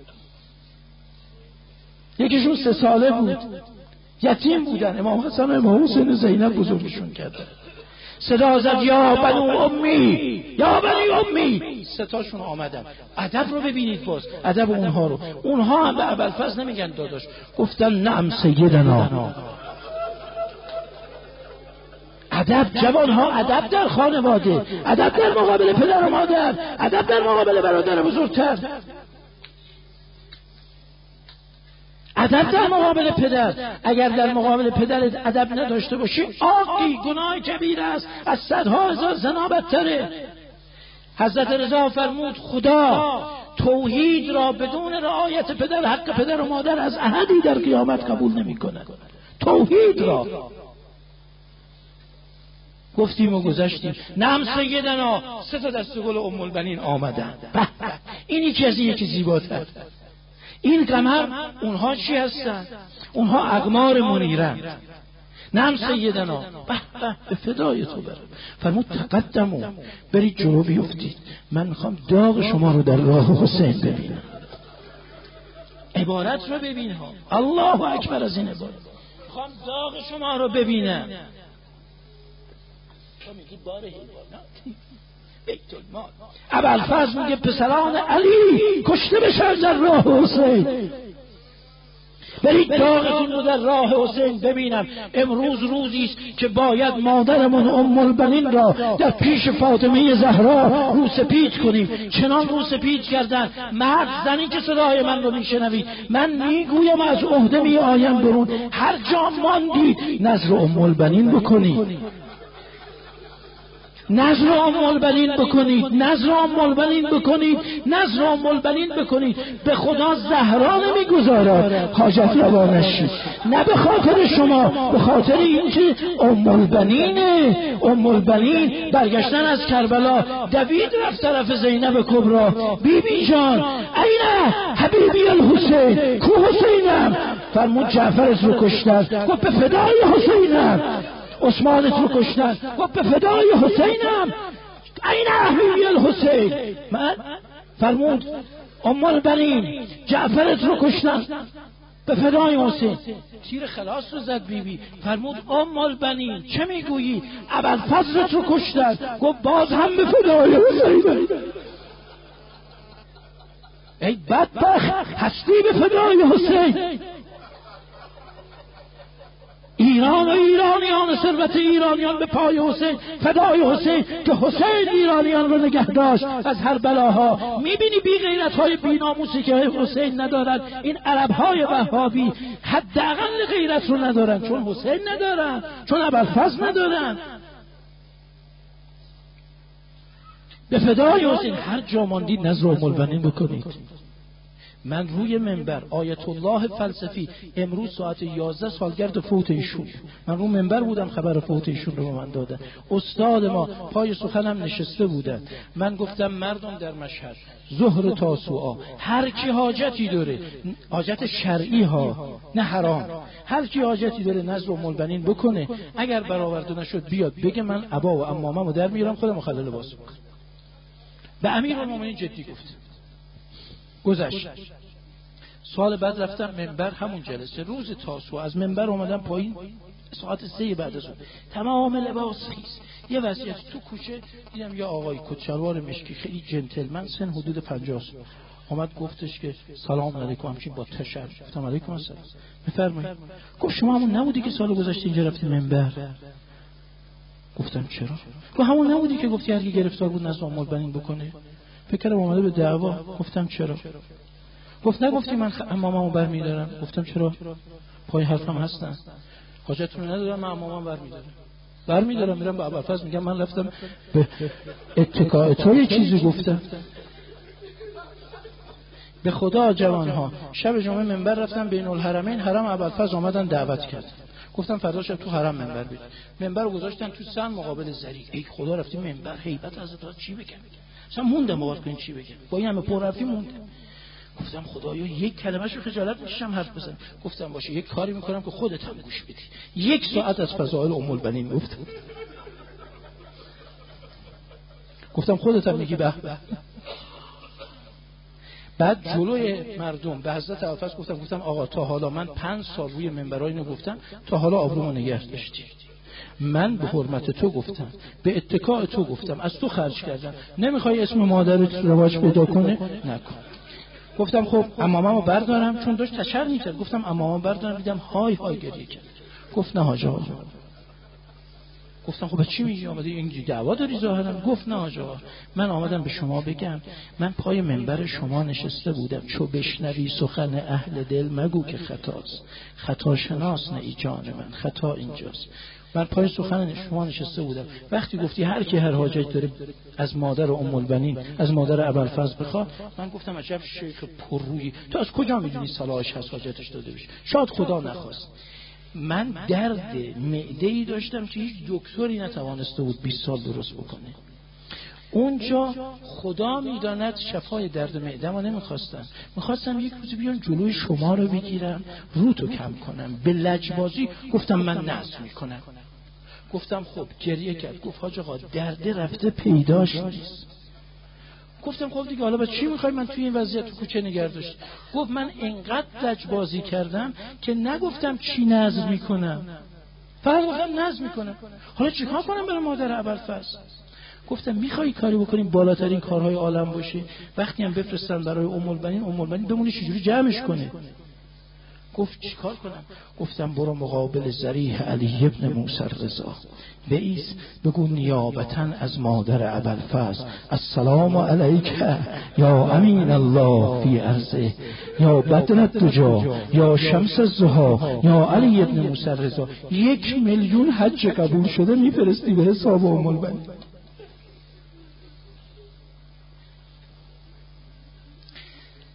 Speaker 1: یکیشون سه ساله بود، یتیم بودن. امام حسن و امام حسین و زینب بزرگشون کردن. صدا زد یا بنو امی، یا بنی امی، ستاشون آمدن. ادب رو ببینید، باز ادب اونها رو. اونها هم به ابوالفضل نمیگن داداش، گفتن نعم سیدنا. ادب جوانها، ادب در خانواده، ادب در مقابل پدر و مادر، ادب در مقابل برادر بزرگتر، ادب در مقابل پدر. اگر در مقابل پدرت ادب نداشته باشی آقی گناه کبیر است، از صدها هزار زنا بدتره. حضرت رضا فرمود خدا توحید را بدون رعایت پدر، حق پدر و مادر، از احدی در قیامت قبول نمی کند. توحید را گفتیم و گذشتیم. نعم سیدنا، سه تا دست گل ام البنین آمدن. این یکی از یکی زیباتر. این قمر، اونها چی هستن؟ اونها اقمار منیرن. نعم سیدنا، به به به فدای تو برم. فرمود تقدمو، برید جلو بیفتید، من میخوام داغ شما رو در راه حسین ببینم. عبارت رو ببین ها، الله اکبر از این عبارت. میخوام داغ شما رو ببینم. تو میگی بار حیوانات بیت المال. ابوالفضل میگه پسران علی کشته بشن در راه حسین، برید داغتون رو در راه حسین ببینم. امروز روزی است که باید مادرمون ام البنین را در پیش فاطمه زهرا روسپید کنیم. چنان روسپید کردن، مرد زنی که صدای من رو میشنوید، من میگویم از عهده می آیم برون، هر جا ماندید نذر ام البنین بکنید. نذر ام البنین بکنید، نذر ام البنین بکنید، نذر ام البنین بکنید. به خدا زهرا نمیگذارد حاجت روا نشید، نه به خاطر شما، به خاطر اینکه ام البنینه. ام البنین برگشتن از کربلا دوید رفت طرف زینب کبرا. بی بی جان اینه حبیبی الحسین، کو حسینم؟ فرمود جعفرت رو کشتن. گفت به فدای حسینم. عثمانت رو کشتن. گفت به فدای حسینم. این حبیبی الحسین. من فرمود ام البنین جعفرت رو کشتن به فدای حسین. تیر خلاص رو زد بی بی. فرمود ام البنین چه میگویی؟ ابوالفضلت رو کشتن. گفت باز هم به فدای حسین. ای بدبخت هستی به فدای حسین. ایران و ایرانیان، ثروت ایرانیان به پای حسین، فدای حسین که حسین ایرانیان رو نگه داشت از هر بلاها. میبینی بی غیرت های بی ناموسی که حسین ندارن. این عرب های وهابی حداقل غیرت رو ندارن، چون حسین ندارن، چون ابوالفضل ندارن. به فدای حسین هر جا ماندید نذر ام البنین بکنید. من روی منبر آیت الله فلسفی امروز ساعت یازده سالگرد فوت ایشون، من روی منبر بودم، خبر فوت ایشون رو به من دادن. استاد ما پای سخنم نشسته بودن. من گفتم مردم در مشهد ظهر تاسوعا هر کی حاجتی داره، حاجت شرعی ها نه حرام، هر کی حاجتی داره نذر ام البنین بکنه. اگر برآورده نشد بیاد بگه من عبا و عمامه‌مو در میارم خودم مخلل لباس میکنم. به امیرالمومنین جدی گفت. گذشت. سال بعد رفتم منبر، همون جلسه روز تاسوعا از منبر اومدم پایین ساعت سه بعد از اون، تمام لباس خیس. یه وضعیت تو کوچه دیدم یه آقای کچلوار مشکی خیلی جنتلمن، سن حدود پنجاه سال اومد گفتش که سلام علیکم، همچین با تشر. گفتم علیکم السلام، بفرمایید. گفت شما همون نبودی که سال گذشته اینجا رفتی منبر؟ گفتم چرا؟ گفت همون نبودی که گفتی هر کی گرفتار بود نذر ام البنین بکنه؟ فکر کردم اومده به دعوا. گفتم چرا؟ گفت نگفتی من اماممو برمی‌دارم؟ گفتم چرا؟ پای حرفم هستن، حاجتون ندارم، من امامم برمی‌دارم. برمی‌دارم میرم به ابوالفضل میگم من رفتم به اتکاء تو یه چیزی گفتم. به خدا جوانها شب جمعه منبر رفتم بین الحرمین، حرم ابوالفضل اومدن دعوت کرد. گفتم فردا شب تو حرم منبر بید. منبر رو گذاشتن تو سن مقابل زری. ای خدا رفتیم منبر، هیبت حضرت چی بگم؟ اصلا موندم باور کنین چی بگم. با این همه پرحرفی موندم. گفتم خدایا یک کلمه‌شو خجالت میکشم حرف بزنم. گفتم باشه یک کاری میکنم که خودت هم گوش بدی. یک ساعت از فضائل ام البنین گفتم. گفتم خودت هم میگی به به. بعد جلوی مردم به حضرت ابوالفضل گفتم گفتم آقا تا حالا من پنج سال روی منبرای اینو گفتم، تا حالا آبرومو نگه داشتی. من به حرمت تو گفتم، به اتکاء تو گفتم، از تو خرج کردم. نمیخوای اسم مادرت رواج پیدا کنه؟ نکن. گفتم خب عماممو بردارم، چون داشت تشر میکرد. گفتم عماممو بردارم، دیدم های های گریه کرد. گفت نه حاج آقا. گفتم خب چی میگی؟ آمده این دعوا داری ظاهرا؟ گفت نه حاج آقا، من آمدم به شما بگم من پای منبر شما نشسته بودم، چو بشنوی سخن اهل دل مگو که خطاست، خطا شناس نه ای جان من، خطا اینجاست. من پای سخن شما نشسته بودم، وقتی گفتی هر کی هر حاجت داره از مادر ام البنین، از مادر ابوالفضل بخواد، من گفتم عجب شیخ پررویی، تو از کجا میدونی صلاحش هست حاجتش داده بشه؟ شاید خدا نخواست. من درد معده‌ای داشتم که هیچ دکتری نتوانسته بود بیست سال درست بکنه. اونجا خدا میداند شفای درد معده‌مو نمیخواستم، میخواستم یک روز بیان جلوی شما رو بگیرم، روتو کم کنم. به لجبازی گفتم من نذر میکنم. گفتم خب گریه کرد. گفت حاج آقا درد رفته پیداش نیست. گفتم خب دیگه حالا با چی میخوای من توی این وضعیت تو کوچه نگه داشت؟ گفت من اینقدر لجبازی کردم که نگفتم چی نذر میکنم، فقط گفتم نذر میکنم. حالا چیکار کنم برای مادر ابوالفضل؟ گفتم میخوای کاری بکنیم بالاترین کارهای عالم باشه، وقتی هم بفرستن برای ام البنین، ام البنین بمونه چجوری جمعش کنه. گفت چیکار کنم؟ گفتم برو مقابل ذریح علی ابن موسی رضا بایست، بگو نیابتاً از مادر ابوالفضل السلام علیک یا امین الله فی ارضه یا بدر الدجا یا شمس الضحی یا علی ابن موسی رضا. یک میلیون حج قبول شده میفرستی به حساب ام البنین.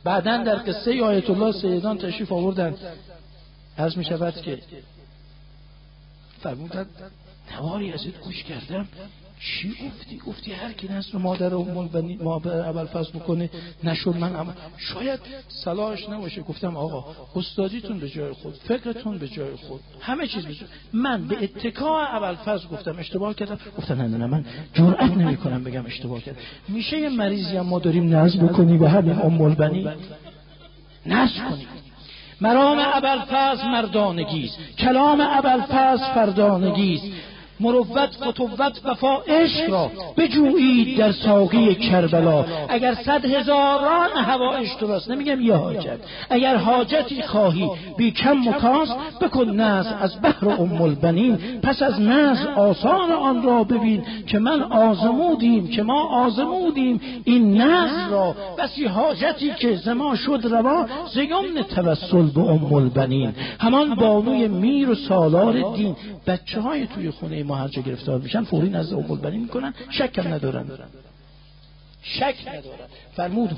Speaker 1: بعداً در قصه آیت الله سیدان تشریف آوردن، عرض می شود که فرمودند نواری از این گوش کردم، چی گفتی؟ گفتی هر کی نصر مادر و ام ما به ابوالفضل بکنه نشد من اما شاید صلاحش نباشه. گفتم آقا استادیتون به جای خود، فکرتون به جای خود، همه چیز به جای. من به اتکا ابوالفضل گفتم اشتباه کردم. گفتن نه نه من جرئت نمی‌کنم بگم اشتباه کردم. میشه یه مریضی هم ما داریم نظر بکنی به همین ام البنین نظر کنی. مرام ابوالفضل مردانگیست، کلام ابوالفضل فردانگیست. مروت فتوت وفا عشق را بجویید در ساقی کربلا. اگر صد هزاران هوایش تو راست، نمیگم یه حاجت، اگر حاجتی خواهی بی کم مکاس بکن نذر از بحر ام البنین. پس از نذر آثار آن را ببین که من آزمودیم که ما آزمودیم این نذر را. بسی حاجتی که زما شد روا زیمن توسل به ام البنین. همان بانوی میر و سالار دین. بچه های توی خونه ما هر جا گرفتار میشن فوری نزد ام البنین میکنن، شک هم ندارن شک ندارن. فرمود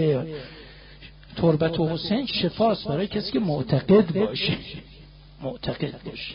Speaker 1: تربت و حسین شفاست برای کسی که معتقد باشه معتقد باشه.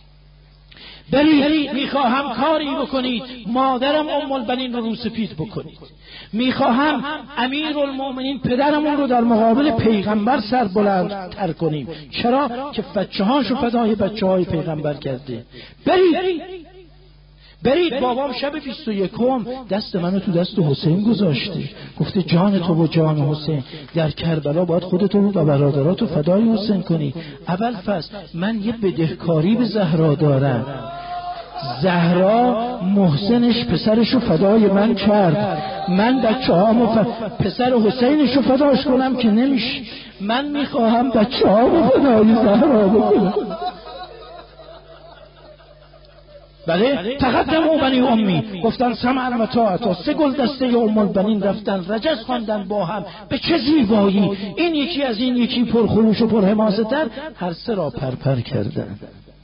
Speaker 1: برید میخواهم کاری بکنید مادرم ام البنین رو روسپید بکنید. میخواهم امیرالمومنین پدرمون رو در مقابل پیغمبر سر بلند تر کنیم. چرا؟ که بچه هاشو فدای بچه های پیغمبر کرده. برید برید بابام شب بیست و یکم دست منو تو دست حسین گذاشته، گفته جان تو و جان حسین در کربلا باید خودتو و برادراتو فدای حسین کنی. ابوالفضل من یه بدهکاری به زهرا دارم. زهرا محسنش پسرشو فدای من کرد، من بچه هامو ف... پسر حسینشو فداش کنم که نمیشه. من میخواهم بچه هامو فدای زهرا بکنم. بله تقدم بنی امی گفتن سمعا و طاعتا. سه گل دسته ام البنین رفتن رجز خواندن با هم. به چه زیبایی، این یکی از این یکی پرخروش و پرحماستر، هر سه را پرپر کردن.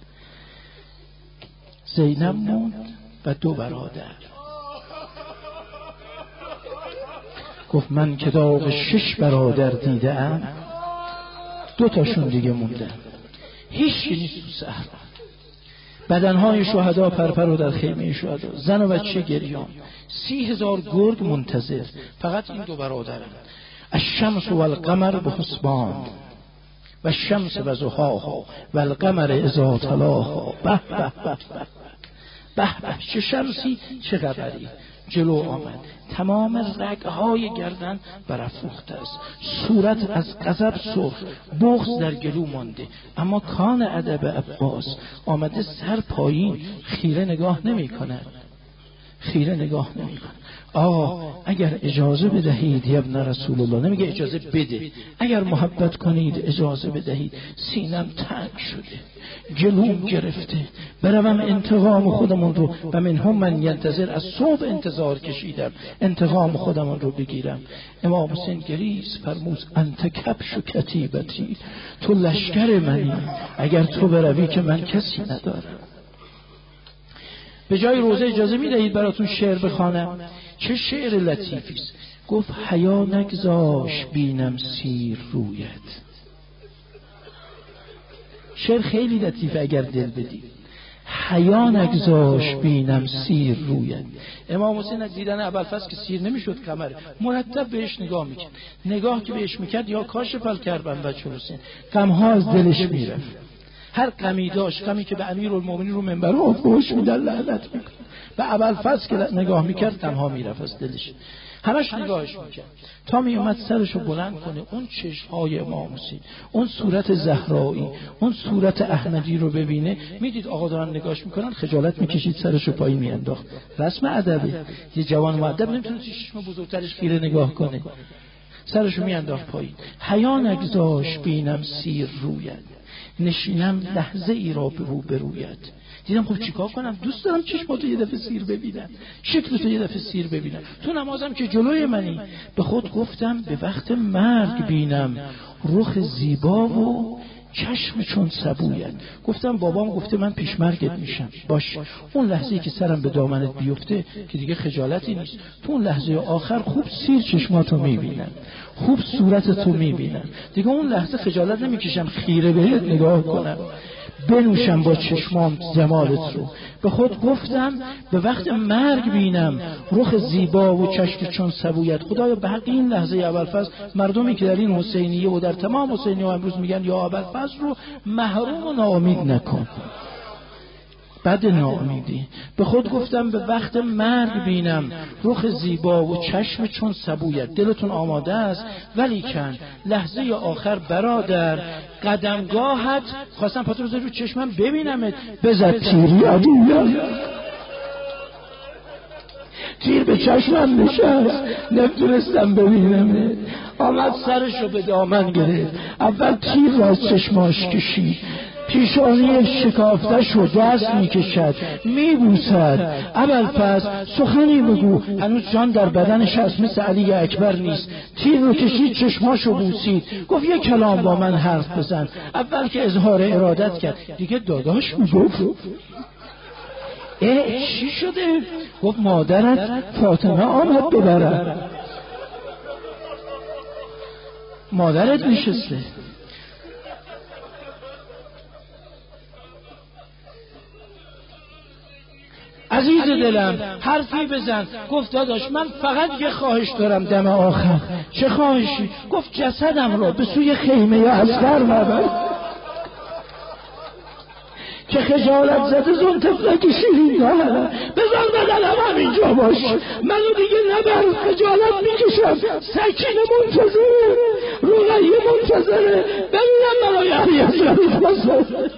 Speaker 1: زینب موند و دو برادر. گفت من که داغ شش برادر دیدم، دو تاشون دیگه موندن، هیچ کی نیست تو صحرا. بدنهای شهدا پرپر و در خیمه شهدا، زن و بچه گریان، سی هزار گرگ منتظر، فقط این دو برادرن. الشمس و القمر به حسبان و الشمس و ضحاها و القمر اذا تلاها. به به به به به به چه شمسی چه قمری جلو آمد. تمام رگهای گردن برافروخته است، صورت از غضب سرخ، بغض در گلو مانده، اما کان ادب عباس آمده سر پایین، خیره نگاه نمی کند خیره نگاه نمی کند. آقا اگر اجازه بدهید یا ابن رسول الله، نمیگه اجازه بده، اگر محبت کنید اجازه بدهید، سینم تنگ شده، جلوم گرفته، بروم انتقام خودمون رو، و منهم من ینتظر، از صبح انتظار کشیدم انتقام خودمون رو بگیرم. امام حسین گریز فرمود انت کبش و کتیبتی، تو لشکر منی، اگر تو بروی که من کسی ندارم. به جای روزه اجازه میدهید براتون شعر بخوانم؟ چه شعر لطیفی است. گفت حیا نگذاش بینم سیر رویت. شعر خیلی لطیفه اگر دل بدی. حیا نگذاش بینم سیر رویت. امام حسین از دیدن ابوالفضل که سیر نمیشد قمر، مرتب بهش نگاه میکرد. نگاه که بهش میکرد یا کاش پل کربن بچه حسین، غمها از دلش میرفت. هر غمی داشت، غمی که به امیرالمومنین رو منبر فحش میدن لعنت میکنه، به ابوالفضل که نگاه میکرد غمها میرفت از دلش، همش نگاهش میکرد تا میومد سرشو بلند کنه، اون چشمهای امام حسین، اون صورت زهرایی، اون صورت احمدی رو ببینه، میدید آقا دارن نگاهش میکنن، خجالت میکشید سرشو پایین میانداخت. رسم ادبه، یه جوان مؤدب نمیتونه چشم بزرگترش خیره نگاه کنه، سرشو میانداخت پایین. حیا نگذاش بینم سیر رویت، نشینم لحظه ای را به رو برویت. دیدم خب چیکار کنم، دوست دارم چشماتو یه دفعه سیر ببینم، شکلتو یه دفعه سیر ببینم، تو نمازم که جلوی منی. به خود گفتم به وقت مرگ بینم رخ زیبا و چشم چون سبویت. گفتم بابام گفته من پیش مرگت میشم، باش اون لحظه‌ای که سرم به دامنت بیفته که دیگه خجالتی نیست، تو اون لحظه آخر خوب سیر چشماتو میبینم، خوب صورت تو میبینم، دیگه اون لحظه خجالت نمیکشم خیره بهت نگاه کنم، بنوشم با چشمام جمالت رو. به خود گفتم به وقت مرگ بینم رخ زیبا و چشم چون سبویت. خدایا به حق این لحظه ابوالفضل مردمی که در این حسینیه و در تمام حسینیه و امروز میگن یا ابوالفضل رو محروم و ناامید نکن. بعد ناامیدی به خود گفتم به وقت مرگ بینم رخ زیبا و چشم چون سبویت. دلتون آماده است ولی کن لحظه آخر برادر قدمگاهت خواستم پاتو بذاری رو چشمم ببینمت، بزد تیری عدویم، تیر به چشمم نشست نمیتونستم ببینمت، آمد سرشو به دامن گرفت، اول تیر را از چشماش کشید، پیشانی شکافته شد، دست میکشد میبوسد. ابوالفضل سخنی بگو، هنوز جان در بدنش هست، مثل علی اکبر نیست. تیر رو کشید چشماشو بوسید، گفت یه کلام با من حرف بزن. اول که اظهار ارادت کرد دیگه داداش میگفت اه چی شده؟ گفت مادرت فاطمه آمد ببرد. مادرت نشسته. عزیز دلم حرفی بزن. گفت داداش من فقط یه خواهش دارم دم آخر. چه خواهشی؟ گفت جسدم را به سوی خیمه اصغر مبر که خجالت زده زن تفلک شیرین دارم، بذار بدنم همینجا باش، منو دیگه نبر، خجالت میکشم. سکینه منتظره، رقیه منتظره، ببینم برای علی شریف بسازه.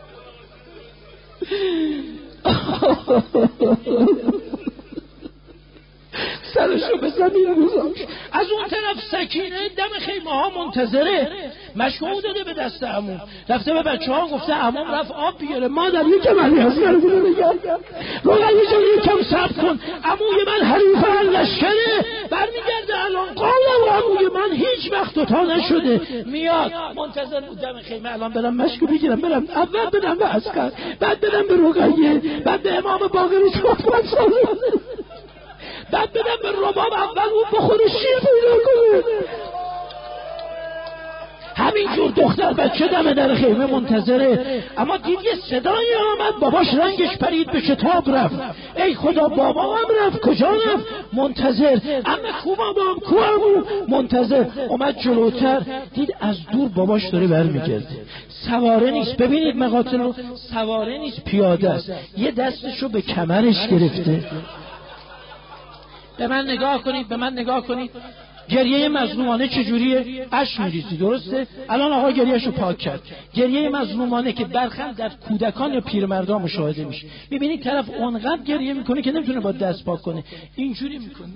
Speaker 1: سرشو به زمین گذاشت. از اون طرف سکینه دم خیمه ها منتظره، مشکوم داده به دست عمو، رفته به بچه ها گفته عموم رفت آب بیاره، مادر یکم علی اصغر بوده بگرد روغنی جان یکم صبر کن، عموی من حریف لشکره برمیگرده الان، قالم عموی من هیچ وقت دوتا نشده میاد. منتظر بود دم خیمه الان برم مشکو بگیرم، برم اول بدم به اصغر، بعد بدم به روغنیه، بعد به امام باقری صحبت سازه، بعد بدم به رباب اول اون بخوره شیر پیدا کنه. همینجور دختر بچه دم در خیمه منتظره. اما دید یه صدای آمد، باباش رنگش پرید به شتاب رفت. ای خدا بابا هم رفت، کجا رفت؟ منتظر. اما کو بابام کو عمو؟ منتظر. اومد جلوتر دید از دور باباش داره برمیگرده، سواره نیست، ببینید مقاتل رو، سواره نیست پیاده است، یه دستشو به کمرش گرفته. به من نگاه کنید، به من نگاه کنید. گریه مظلومانه چجوریه؟ اشک میریزی، درسته؟ الان آقا گریهشو پاک کرد. گریه مظلومانه که برخلاف در کودکان یا پیرمردان مشاهده میشه. میبینید طرف اونقدر گریه میکنه که نمیتونه با دست پاک کنه، اینجوری میکنه.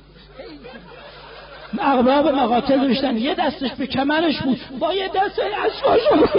Speaker 1: اغلب مقاتل نوشتن یه دستش به کمرش بود، با یه دست اشکاشو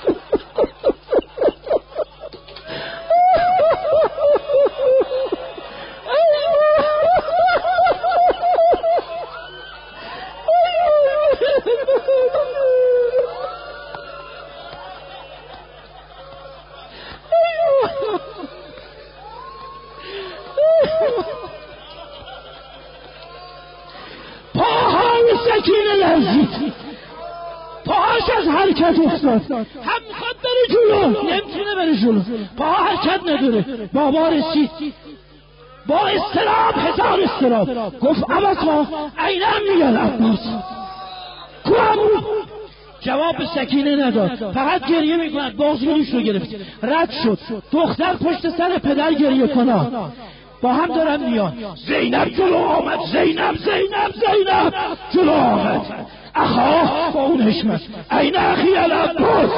Speaker 1: پاهاش از حرکت افتاد، هم میخواد بره جلو نمیتونه بره جلو، پاها حرکت نداره. بابا رسید با استراب، هزار استراب، گفت عباسا اینم میگن عباس کو عمو؟ جواب به سکینه نداد، فقط گریه میکند. بازویش رو گرفت، رد شد. دختر پشت سر پدر گریه کنه، با هم دارن میان. زینب جلو آمد، زینب زینب زینب جلو آمد. اخا با اون حشمت این اخی العباس.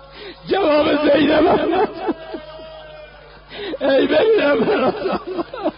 Speaker 1: جواب زینب ای ببینم برادر